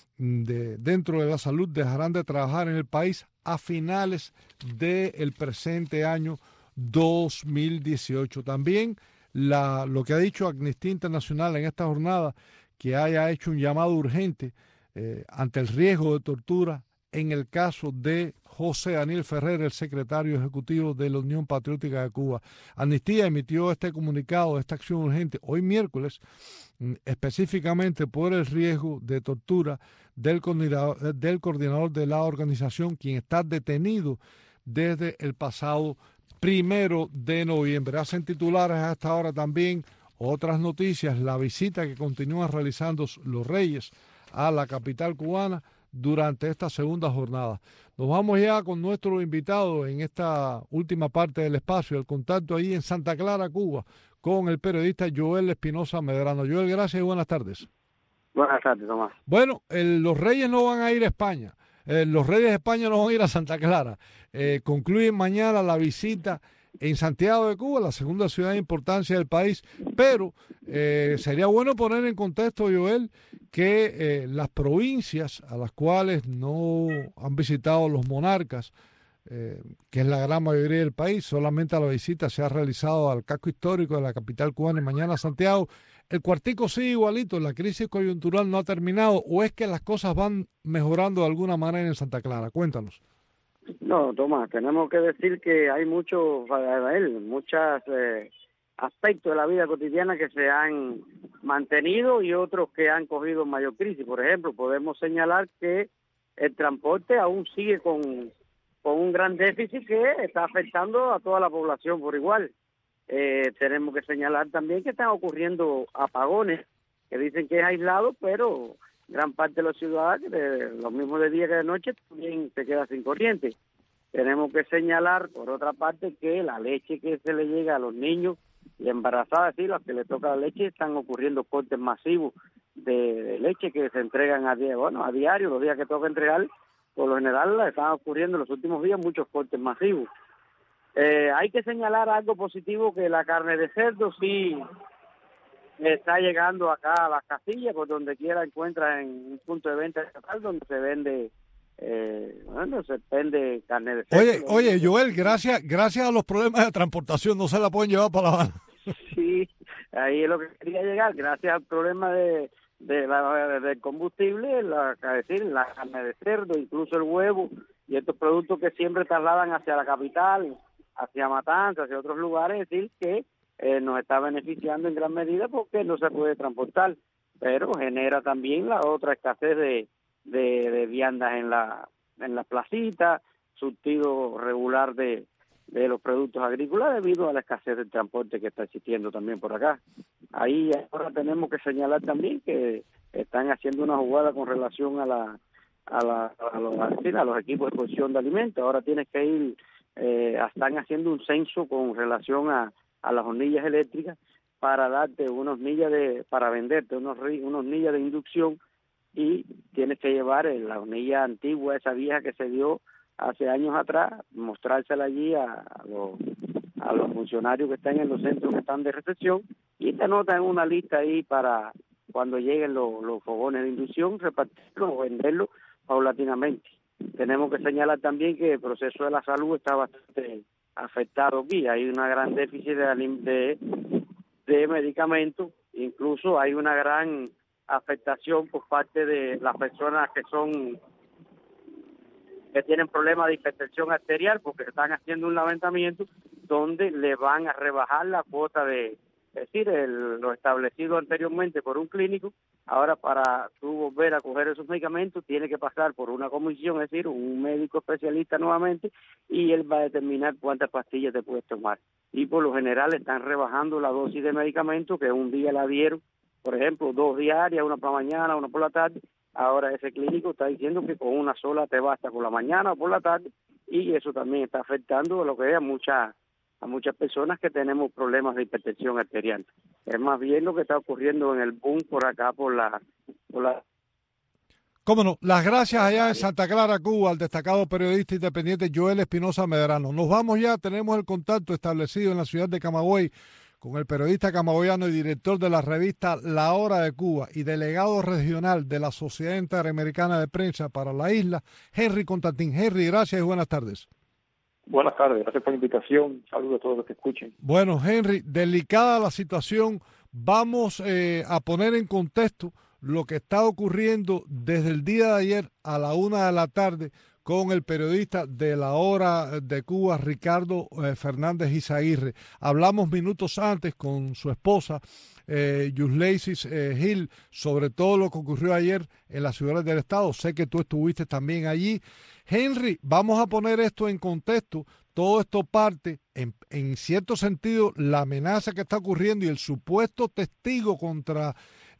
dentro de la salud dejarán de trabajar en el país a finales del presente año 2018. También lo que ha dicho Amnistía Internacional en esta jornada, que haya hecho un llamado urgente ante el riesgo de tortura en el caso de José Daniel Ferrer, el secretario ejecutivo de la Unión Patriótica de Cuba. Amnistía emitió este comunicado, esta acción urgente, hoy miércoles, específicamente por el riesgo de tortura del coordinador de la organización, quien está detenido desde el pasado 1 de noviembre. Hacen titulares a esta hora también otras noticias, la visita que continúan realizando los Reyes a la capital cubana durante esta segunda jornada. Nos vamos ya con nuestro invitado en esta última parte del espacio, el contacto ahí en Santa Clara, Cuba, con el periodista Joel Espinosa Medrano. Joel, gracias y buenas tardes. Buenas tardes, Tomás. Bueno, los Reyes no van a ir a España. Los Reyes de España no van a ir a Santa Clara. Concluyen mañana la visita en Santiago de Cuba, la segunda ciudad de importancia del país, pero sería bueno poner en contexto, Joel, que las provincias a las cuales no han visitado los monarcas, que es la gran mayoría del país, solamente la visita se ha realizado al casco histórico de la capital cubana y mañana a Santiago. ¿El cuartico sigue igualito? ¿La crisis coyuntural no ha terminado? ¿O es que las cosas van mejorando de alguna manera en Santa Clara? Cuéntanos. No, Tomás, tenemos que decir que hay muchos aspectos de la vida cotidiana que se han mantenido y otros que han cogido mayor crisis. Por ejemplo, podemos señalar que el transporte aún sigue con un gran déficit que está afectando a toda la población por igual. Tenemos que señalar también que están ocurriendo apagones, que dicen que es aislado, pero gran parte de los ciudadanos, lo mismo de día que de noche, también se queda sin corriente. Tenemos que señalar, por otra parte, que la leche que se le llega a los niños y embarazadas, sí, las que le toca la leche, están ocurriendo cortes masivos de leche que se entregan a diario, los días que toca entregar, por lo general están ocurriendo en los últimos días muchos cortes masivos. Hay que señalar algo positivo, que la carne de cerdo sí está llegando acá a las casillas, por donde quiera encuentra en un punto de venta estatal donde se vende, se vende carne de cerdo. Oye, Joel, gracias a los problemas de transportación no se la pueden llevar para La Habana. Sí, ahí es lo que quería llegar, gracias al problema del combustible, la carne de cerdo, incluso el huevo y estos productos que siempre trasladan hacia la capital, hacia Matanzas, hacia otros lugares, es decir, que nos está beneficiando en gran medida porque no se puede transportar, pero genera también la otra escasez de viandas en la placita, surtido regular de los productos agrícolas debido a la escasez del transporte que está existiendo también por acá. Ahí ahora tenemos que señalar también que están haciendo una jugada con relación a los equipos de producción de alimentos. Ahora tienes que ir, están haciendo un censo con relación a las hornillas eléctricas para darte para venderte unos hornillas de inducción, y tienes que llevar la hornilla antigua, esa vieja que se dio hace años atrás, mostrársela allí a los funcionarios que están en los centros que están de recepción, y te anotan una lista ahí para cuando lleguen los fogones de inducción, repartirlos o venderlos paulatinamente. Tenemos que señalar también que el proceso de la salud está bastante afectado aquí. Hay una gran déficit de medicamentos, incluso hay una gran afectación por parte de las personas que tienen problemas de hipertensión arterial, porque están haciendo un levantamiento donde le van a rebajar la cuota lo establecido anteriormente por un clínico. Ahora, para tú volver a coger esos medicamentos, tiene que pasar por una comisión, es decir, un médico especialista nuevamente, y él va a determinar cuántas pastillas te puedes tomar. Y por lo general están rebajando la dosis de medicamentos, que un día la dieron, por ejemplo, 2 diarias, una por la mañana, una por la tarde. Ahora ese clínico está diciendo que con una sola te basta por la mañana o por la tarde, y eso también está afectando a lo que es a muchas personas que tenemos problemas de hipertensión arterial. Es más bien lo que está ocurriendo en el boom por acá, por la... Cómo no, las gracias allá en Santa Clara, Cuba, al destacado periodista independiente Joel Espinosa Medrano. Nos vamos ya, tenemos el contacto establecido en la ciudad de Camagüey con el periodista camagüeyano y director de la revista La Hora de Cuba y delegado regional de la Sociedad Interamericana de Prensa para la isla, Henry Constantín. Henry, gracias y buenas tardes. Buenas tardes, gracias por la invitación. Saludos a todos los que escuchen. Bueno, Henry, delicada la situación. Vamos a poner en contexto lo que está ocurriendo desde el día de ayer a la 1 de la tarde con el periodista de La Hora de Cuba, Ricardo Fernández Izaguirre. Hablamos minutos antes con su esposa, Yusleysis Gil, sobre todo lo que ocurrió ayer en las ciudades del estado. Sé que tú estuviste también allí. Henry, vamos a poner esto en contexto. Todo esto parte, en cierto sentido, la amenaza que está ocurriendo y el supuesto testigo contra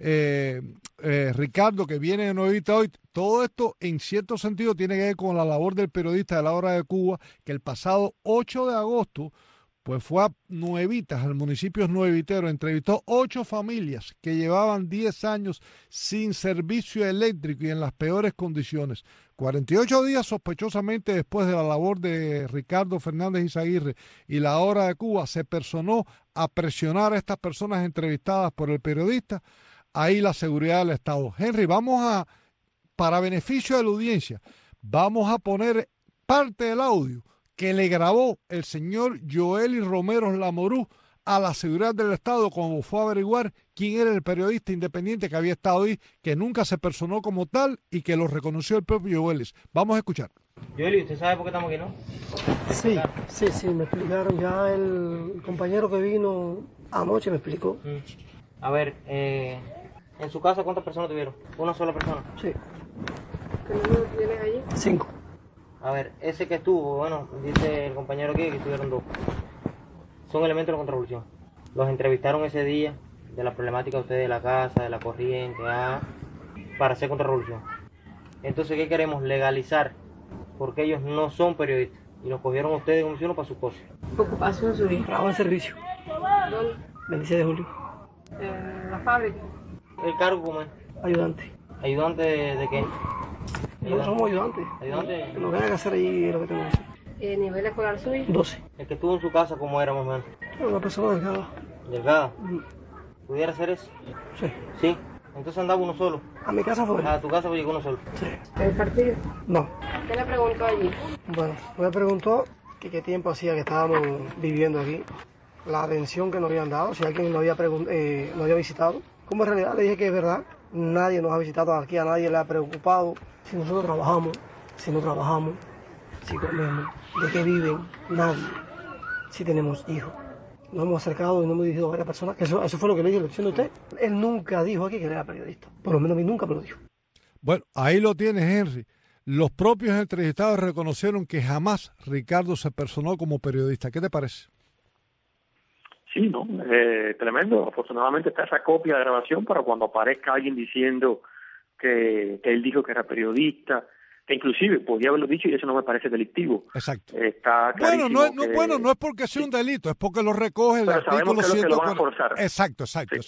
Ricardo, que viene de Nuevita hoy. Todo esto, en cierto sentido, tiene que ver con la labor del periodista de La Hora de Cuba, que el pasado 8 de agosto pues fue a Nuevitas, al municipio nuevitero, entrevistó 8 familias que llevaban 10 años sin servicio eléctrico y en las peores condiciones. 48 días sospechosamente después de la labor de Ricardo Fernández Izaguirre y La Hora de Cuba, se personó a presionar a estas personas entrevistadas por el periodista. Ahí la seguridad del Estado. Henry, para beneficio de la audiencia, vamos a poner parte del audio que le grabó el señor Joely Romero Lamorú a la seguridad del Estado cuando fue a averiguar quién era el periodista independiente que había estado ahí, que nunca se personó como tal y que lo reconoció el propio Joely. Vamos a escuchar. Joely, ¿usted sabe por qué estamos aquí, no? Sí, me explicaron. Ya el compañero que vino anoche me explicó. A ver, en su casa, ¿cuántas personas tuvieron? ¿Una sola persona? Sí. ¿Qué número tienes allí? 5. A ver, ese que estuvo, bueno, dice el compañero aquí que estuvieron 2. Son elementos de la contrarrevolución. Los entrevistaron ese día de la problemática de ustedes de la casa, de la corriente, para hacer contrarrevolución. Entonces, ¿qué queremos? Legalizar, porque ellos no son periodistas y los cogieron a ustedes como si uno para sus cosas. ¿Ocupación suya? Trabajo en servicio. ¿Dónde? 26 de julio. ¿En la fábrica? ¿El cargo cómo es? Ayudante. ¿Ayudante de qué? No somos ayudantes. ¿Ayudante? Lo que hay que hacer allí es lo que tengo que hacer. ¿Nivel escolar suyo? 12. El que estuvo en su casa, ¿cómo era más o menos? Una persona delgada. ¿Delgada? ¿Pudiera hacer eso? Sí. ¿Sí? Entonces andaba uno solo. A mi casa fue. A tu casa llegó uno solo. Sí. ¿El partido? No. ¿Qué le preguntó allí? Bueno, me preguntó que qué tiempo hacía que estábamos viviendo aquí, la atención que nos habían dado, si alguien nos había visitado. Como en realidad le dije que es verdad, nadie nos ha visitado aquí, a nadie le ha preocupado si nosotros trabajamos, si no trabajamos, si comemos, de qué viven, nadie, si tenemos hijos. Nos hemos acercado y nos hemos dirigido a varias personas, que eso fue lo que le dije, ¿lo usted? Él nunca dijo aquí que él era periodista, por lo menos a mí nunca me lo dijo. Bueno, ahí lo tienes, Henry. Los propios entrevistados reconocieron que jamás Ricardo se personó como periodista. ¿Qué te parece? Sí, ¿no? Tremendo. Afortunadamente está esa copia de grabación para cuando aparezca alguien diciendo que él dijo que era periodista, que inclusive podía haberlo dicho y eso no me parece delictivo. Exacto. Está bueno, no es porque sea un delito, es porque lo recoge el artículo 140. Que lo van a forzar. Exacto.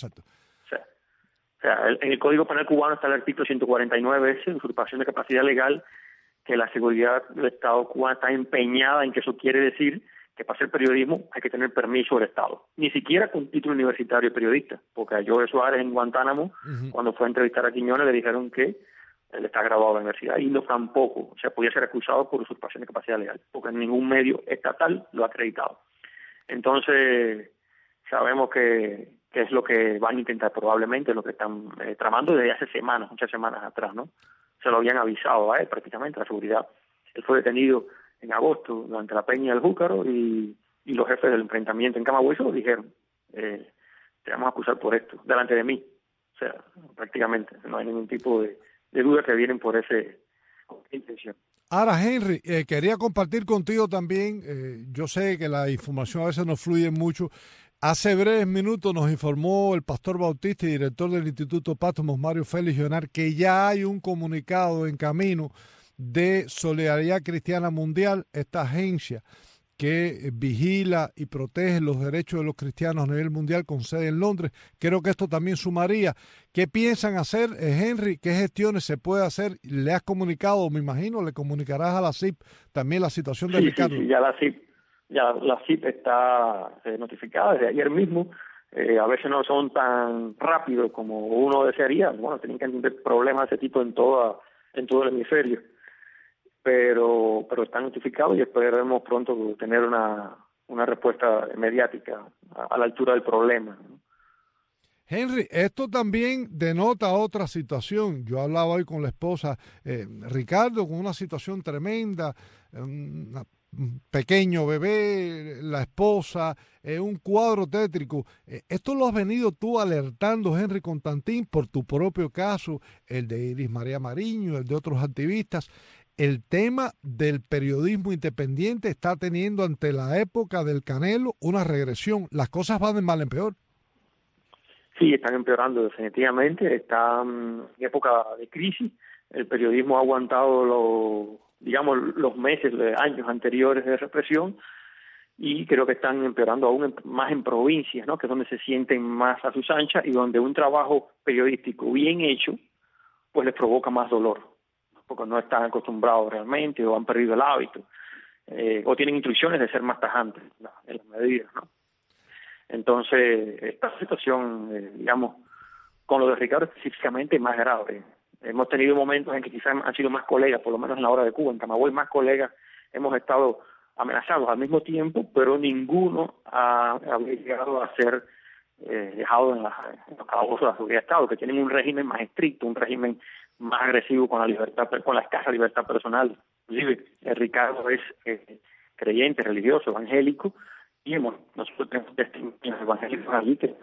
O sea, en el Código Penal cubano está el artículo 149, usurpación de capacidad legal, que la seguridad del Estado cubano está empeñada en que eso quiere decir que para hacer periodismo hay que tener permiso del Estado. Ni siquiera con título universitario de periodista, porque a Joe Suárez en Guantánamo, cuando fue a entrevistar a Quiñones, le dijeron que él está graduado de la universidad y no tampoco, o sea, podía ser acusado por usurpación de capacidad legal, porque ningún medio estatal lo ha acreditado. Entonces, sabemos que es lo que van a intentar probablemente, lo que están tramando desde hace semanas, muchas semanas atrás, ¿no? Se lo habían avisado a él prácticamente, la seguridad. Él fue detenido en agosto durante la Peña del Júcaro y los jefes del enfrentamiento en Camagüey lo dijeron, te vamos a acusar por esto, delante de mí. O sea, prácticamente no hay ningún tipo de dudas que vienen por esa intención. Ahora, Henry, quería compartir contigo también, yo sé que la información a veces no fluye mucho. Hace breves minutos nos informó el pastor bautista y director del Instituto Patmos, Mario Félix Leonar, que ya hay un comunicado en camino de Solidaridad Cristiana Mundial, esta agencia que vigila y protege los derechos de los cristianos a nivel mundial con sede en Londres. Creo que esto también sumaría. ¿Qué piensan hacer, Henry? ¿Qué gestiones se puede hacer? ¿Le has comunicado, me imagino, le comunicarás a la CIP también la situación de Ricardo? Sí, ya la CIP está notificada desde ayer mismo. A veces no son tan rápidos como uno desearía. Bueno, tienen que entender problemas de ese tipo en todo el hemisferio. Pero está notificado y esperemos pronto tener una respuesta mediática a la altura del problema, ¿no? Henry, esto también denota otra situación. Yo hablaba hoy con la esposa, Ricardo, con una situación tremenda, un pequeño bebé, la esposa, un cuadro tétrico. Esto lo has venido tú alertando, Henry Constantín, por tu propio caso, el de Iris María Mariño, el de otros activistas. El tema del periodismo independiente está teniendo ante la época del Canelo una regresión. Las cosas van de mal en peor. Sí, están empeorando definitivamente. Está en época de crisis. El periodismo ha aguantado los meses, años anteriores de represión y creo que están empeorando aún más en provincias, ¿no? Que es donde se sienten más a sus anchas y donde un trabajo periodístico bien hecho pues les provoca más dolor, porque no están acostumbrados realmente o han perdido el hábito o tienen instrucciones de ser más tajantes en las medidas, ¿no? Entonces, esta situación, digamos, con lo de Ricardo específicamente es más grave. Hemos tenido momentos en que quizás han sido más colegas, por lo menos en la hora de Cuba, en Camagüey más colegas hemos estado amenazados al mismo tiempo, pero ninguno ha llegado a ser dejado en los calabozos de la seguridad de Estado, que tienen un régimen más estricto, un régimen más agresivo con la libertad, con la escasa libertad personal. Inclusive, Ricardo es creyente, religioso, evangélico, y nosotros tenemos testimonios evangélicos allí que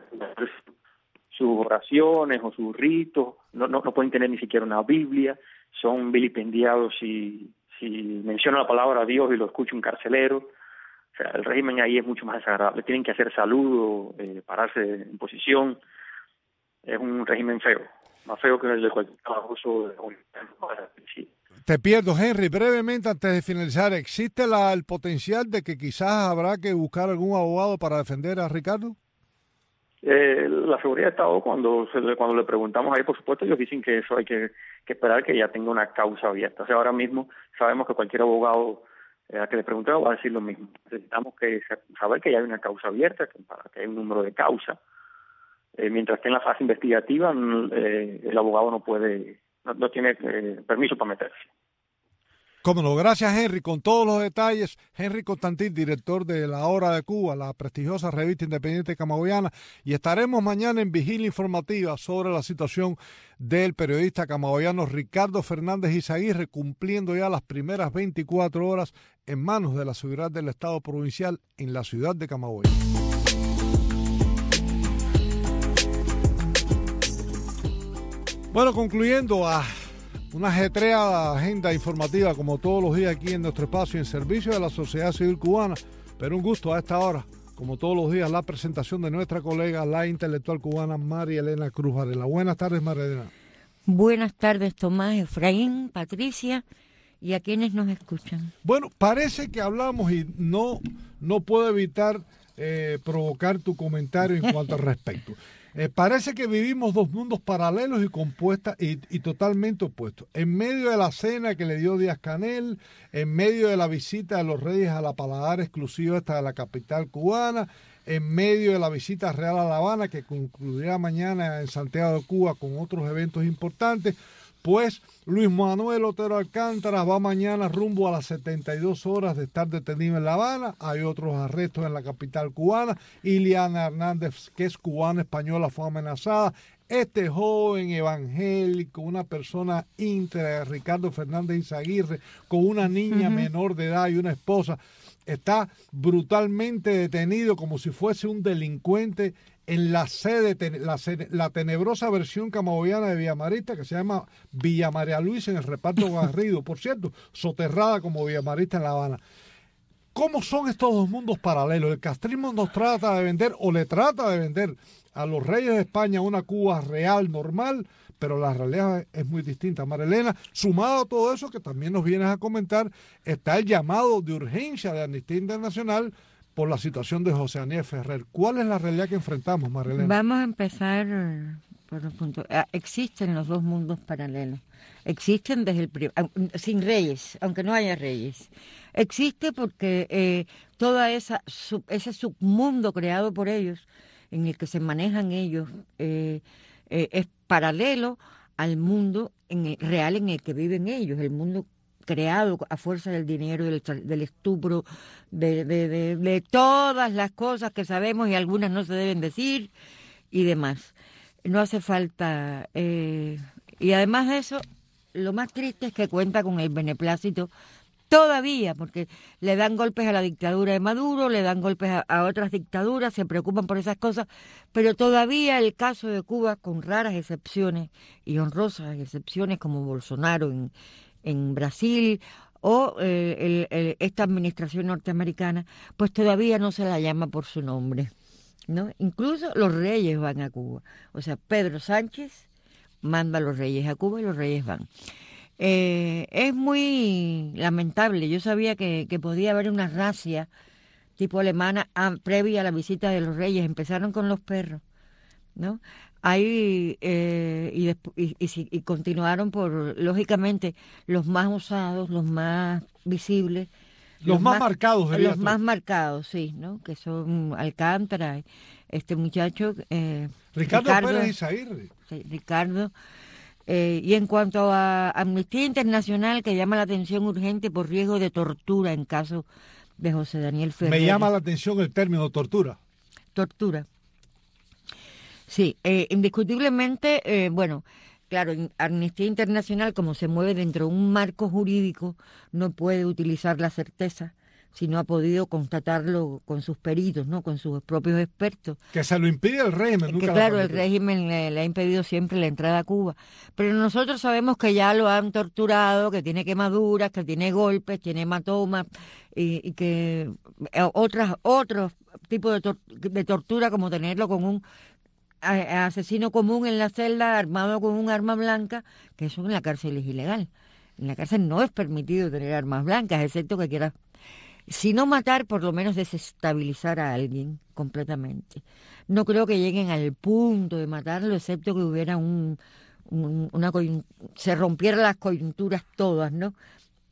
sus oraciones o sus ritos no pueden tener ni siquiera una Biblia, son vilipendiados si menciona la palabra Dios y lo escucha un carcelero. O sea, el régimen ahí es mucho más desagradable, tienen que hacer saludo, pararse en posición. Es un régimen feo, más feo que el de cualquier abuso de sí. Te pierdo, Henry. Brevemente, antes de finalizar, ¿existe el potencial de que quizás habrá que buscar algún abogado para defender a Ricardo? La seguridad de Estado, cuando le preguntamos ahí, por supuesto, ellos dicen que eso hay que esperar que ya tenga una causa abierta. O sea, ahora mismo sabemos que cualquier abogado a que le pregunté va a decir lo mismo. Necesitamos saber que ya hay una causa abierta, que hay un número de causas. Mientras esté en la fase investigativa, el abogado no tiene permiso para meterse. Cómo no, gracias Henry, con todos los detalles. Henry Constantin, director de La Hora de Cuba, la prestigiosa revista independiente camagüeyana, y estaremos mañana en vigilia informativa sobre la situación del periodista camagüeyano Ricardo Fernández Izaguirre, cumpliendo ya las primeras 24 horas en manos de la seguridad del Estado provincial en la ciudad de Camagüey. Bueno, concluyendo una ajetreada agenda informativa como todos los días aquí en nuestro espacio en servicio de la sociedad civil cubana, pero un gusto a esta hora, como todos los días, la presentación de nuestra colega, la intelectual cubana María Elena Cruz Varela. Buenas tardes, María Elena. Buenas tardes, Tomás, Efraín, Patricia y a quienes nos escuchan. Bueno, parece que hablamos y no puedo evitar provocar tu comentario en cuanto al respecto. Parece que vivimos dos mundos paralelos y totalmente opuestos. En medio de la cena que le dio Díaz-Canel, en medio de la visita de los reyes a la paladar exclusiva esta de la capital cubana, en medio de la visita real a La Habana que concluirá mañana en Santiago de Cuba con otros eventos importantes, pues Luis Manuel Otero Alcántara va mañana rumbo a las 72 horas de estar detenido en La Habana. Hay otros arrestos en la capital cubana. Iliana Hernández, que es cubana española, fue amenazada. Este joven evangélico, una persona íntegra, Ricardo Fernández Izaguirre, con una niña menor de edad y una esposa, está brutalmente detenido como si fuese un delincuente en la sede, la tenebrosa versión camagüeyana de Villamarista, que se llama Villa María Luisa, en el reparto Garrido, por cierto, soterrada como Villamarista en La Habana. ¿Cómo son estos dos mundos paralelos? El castrismo nos trata de vender, o le trata de vender a los reyes de España una Cuba real, normal, pero la realidad es muy distinta. María Elena, sumado a todo eso que también nos vienes a comentar, está el llamado de urgencia de Amnistía Internacional por la situación de José Daniel Ferrer. ¿Cuál es la realidad que enfrentamos, María Elena? Vamos a empezar por un punto. Existen los dos mundos paralelos. Existen desde sin reyes, aunque no haya reyes. Existe porque ese submundo creado por ellos, en el que se manejan ellos, es paralelo al mundo real en el que viven ellos, el mundo creado a fuerza del dinero, del estupro, de todas las cosas que sabemos y algunas no se deben decir y demás. No hace falta. Y además de eso, lo más triste es que cuenta con el beneplácito todavía, porque le dan golpes a la dictadura de Maduro, le dan golpes a otras dictaduras, se preocupan por esas cosas, pero todavía el caso de Cuba, con raras excepciones y honrosas excepciones como Bolsonaro en Brasil o esta administración norteamericana, pues todavía no se la llama por su nombre, ¿no? Incluso los reyes van a Cuba. O sea, Pedro Sánchez manda a los reyes a Cuba y los reyes van. Es muy lamentable. Yo sabía que podía haber una racia tipo alemana previa a la visita de los reyes. Empezaron con los perros, ¿no? Ahí y continuaron por, lógicamente, los más usados, los más visibles, los más marcados, los más marcados, sí, ¿no? Que son Alcántara, este muchacho Ricardo Pérez Izaguirre. Sí, Ricardo. Y en cuanto a Amnistía Internacional, que llama la atención urgente por riesgo de tortura en caso de José Daniel Ferrer. Me llama la atención el término tortura. Tortura. Sí, indiscutiblemente, bueno, claro, Amnistía Internacional, como se mueve dentro de un marco jurídico, no puede utilizar la certeza si no ha podido constatarlo con sus peritos, ¿no? Con sus propios expertos. Que se lo impide el régimen. Nunca claro, el régimen le ha impedido siempre la entrada a Cuba. Pero nosotros sabemos que ya lo han torturado, que tiene quemaduras, que tiene golpes, tiene hematomas, y que otros tipos de tortura, como tenerlo con un asesino común en la celda armado con un arma blanca, que eso en la cárcel es ilegal. En la cárcel no es permitido tener armas blancas, excepto que quieras, si no matar, por lo menos desestabilizar a alguien completamente. No creo que lleguen al punto de matarlo, excepto que hubiera se rompieran las coyunturas todas, ¿no?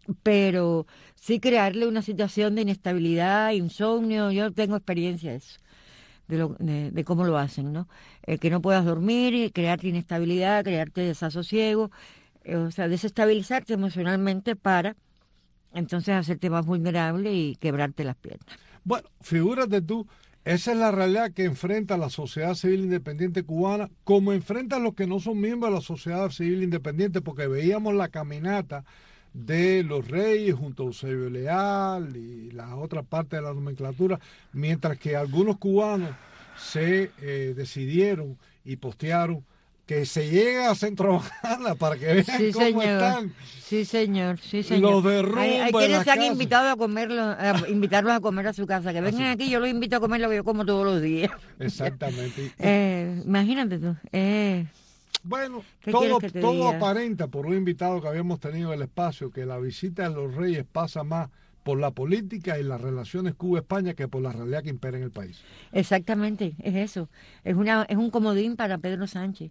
pero sí crearle una situación de inestabilidad, insomnio. Yo tengo experiencia de eso, de cómo lo hacen, ¿no? Que no puedas dormir, crearte inestabilidad, crearte desasosiego, o sea, desestabilizarte emocionalmente para entonces hacerte más vulnerable y quebrarte las piernas. Bueno, figúrate tú, esa es la realidad que enfrenta la sociedad civil independiente cubana, como enfrentan los que no son miembros de la sociedad civil independiente, porque veíamos la caminata de los Reyes junto a Eusebio Leal y la otra parte de la nomenclatura, mientras que algunos cubanos se decidieron y postearon que se llega a Centro Habana para que vean cómo están. Sí, señor. Los derrumbes. Hay quienes se han invitado a invitarlos a comer a su casa. Que vengan aquí, yo los invito a comer lo que yo como todos los días. Exactamente. Imagínate tú. Bueno, todo aparenta por un invitado que habíamos tenido en el espacio que la visita de los Reyes pasa más por la política y las relaciones Cuba-España que por la realidad que impera en el país. Exactamente, es eso. Es un comodín para Pedro Sánchez.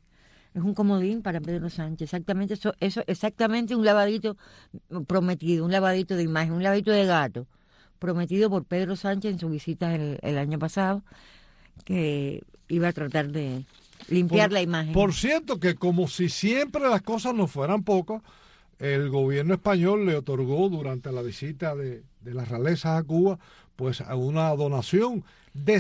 Exactamente eso, exactamente un lavadito prometido, un lavadito de imagen, un lavadito de gato prometido por Pedro Sánchez en su visita el año pasado, que iba a tratar de limpiar la imagen. Por cierto, que como si siempre las cosas no fueran pocas, el gobierno español le otorgó durante la visita de las realezas a Cuba pues a una donación de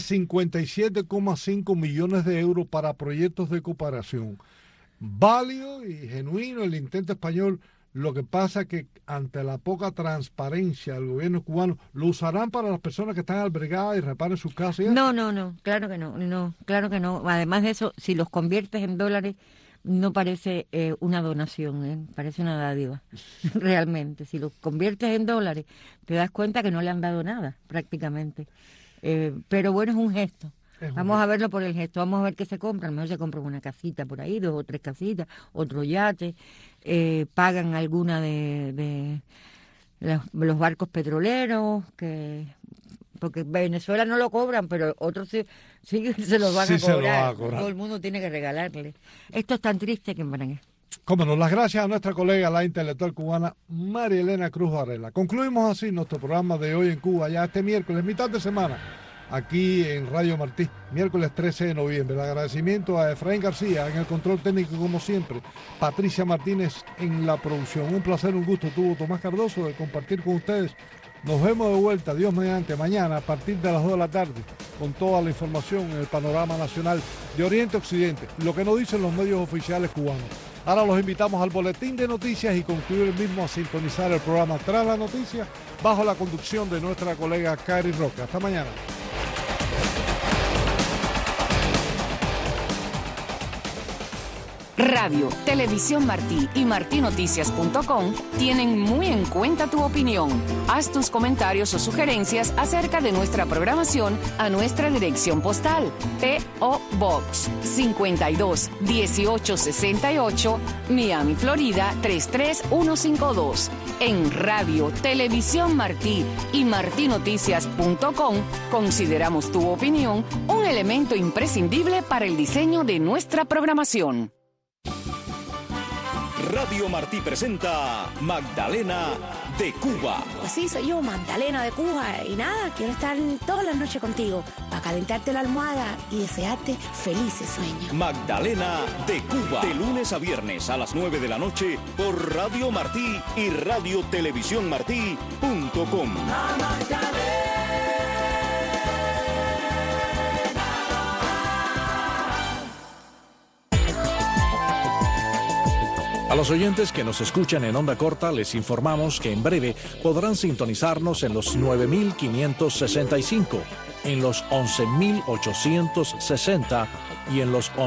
57,5 millones de euros para proyectos de cooperación. Válido y genuino el intento español. Lo que pasa es que ante la poca transparencia del gobierno cubano, ¿lo usarán para las personas que están albergadas y reparen sus casas? No, claro que no. Además de eso, si los conviertes en dólares, no parece una donación, parece una dádiva, realmente. Si los conviertes en dólares, te das cuenta que no le han dado nada, prácticamente. Pero bueno, es un gesto. Vamos a verlo por el gesto, vamos a ver qué se compra. A lo mejor se compra una casita por ahí, 2 o 3 casitas, otro yate, pagan alguna de los barcos petroleros, porque Venezuela no lo cobran, pero otros sí se los van a cobrar. Todo el mundo tiene que regalarle. Esto es tan triste que Cómo no, las gracias a nuestra colega, la intelectual cubana María Elena Cruz Varela. Concluimos así nuestro programa de Hoy en Cuba, ya este miércoles, mitad de semana, aquí en Radio Martí, miércoles 13 de noviembre. El agradecimiento a Efraín García en el control técnico, como siempre, Patricia Martínez en la producción. Un placer, un gusto tuvo Tomás Cardoso de compartir con ustedes. Nos vemos de vuelta, Dios mediante, mañana a partir de las 2 de la tarde, con toda la información en el panorama nacional de Oriente a Occidente, lo que nos dicen los medios oficiales cubanos. Ahora los invitamos al boletín de noticias y concluir el mismo a sintonizar el programa Tras la Noticia, bajo la conducción de nuestra colega Cari Roca. Hasta mañana. Radio, Televisión Martí y martinoticias.com tienen muy en cuenta tu opinión. Haz tus comentarios o sugerencias acerca de nuestra programación a nuestra dirección postal: P.O. Box 52 1868, Miami, Florida 33152. En Radio, Televisión Martí y martinoticias.com consideramos tu opinión un elemento imprescindible para el diseño de nuestra programación. Radio Martí presenta Magdalena de Cuba. Pues sí, soy yo, Magdalena de Cuba. Y nada, quiero estar toda la noche contigo para calentarte la almohada y desearte felices sueños. Magdalena de Cuba. De lunes a viernes a las 9 de la noche por Radio Martí y Radio Televisión Martí.com. A los oyentes que nos escuchan en onda corta les informamos que en breve podrán sintonizarnos en los 9.565, en los 11.860 y en los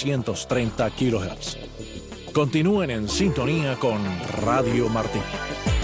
11.930 kHz. Continúen en sintonía con Radio Martí.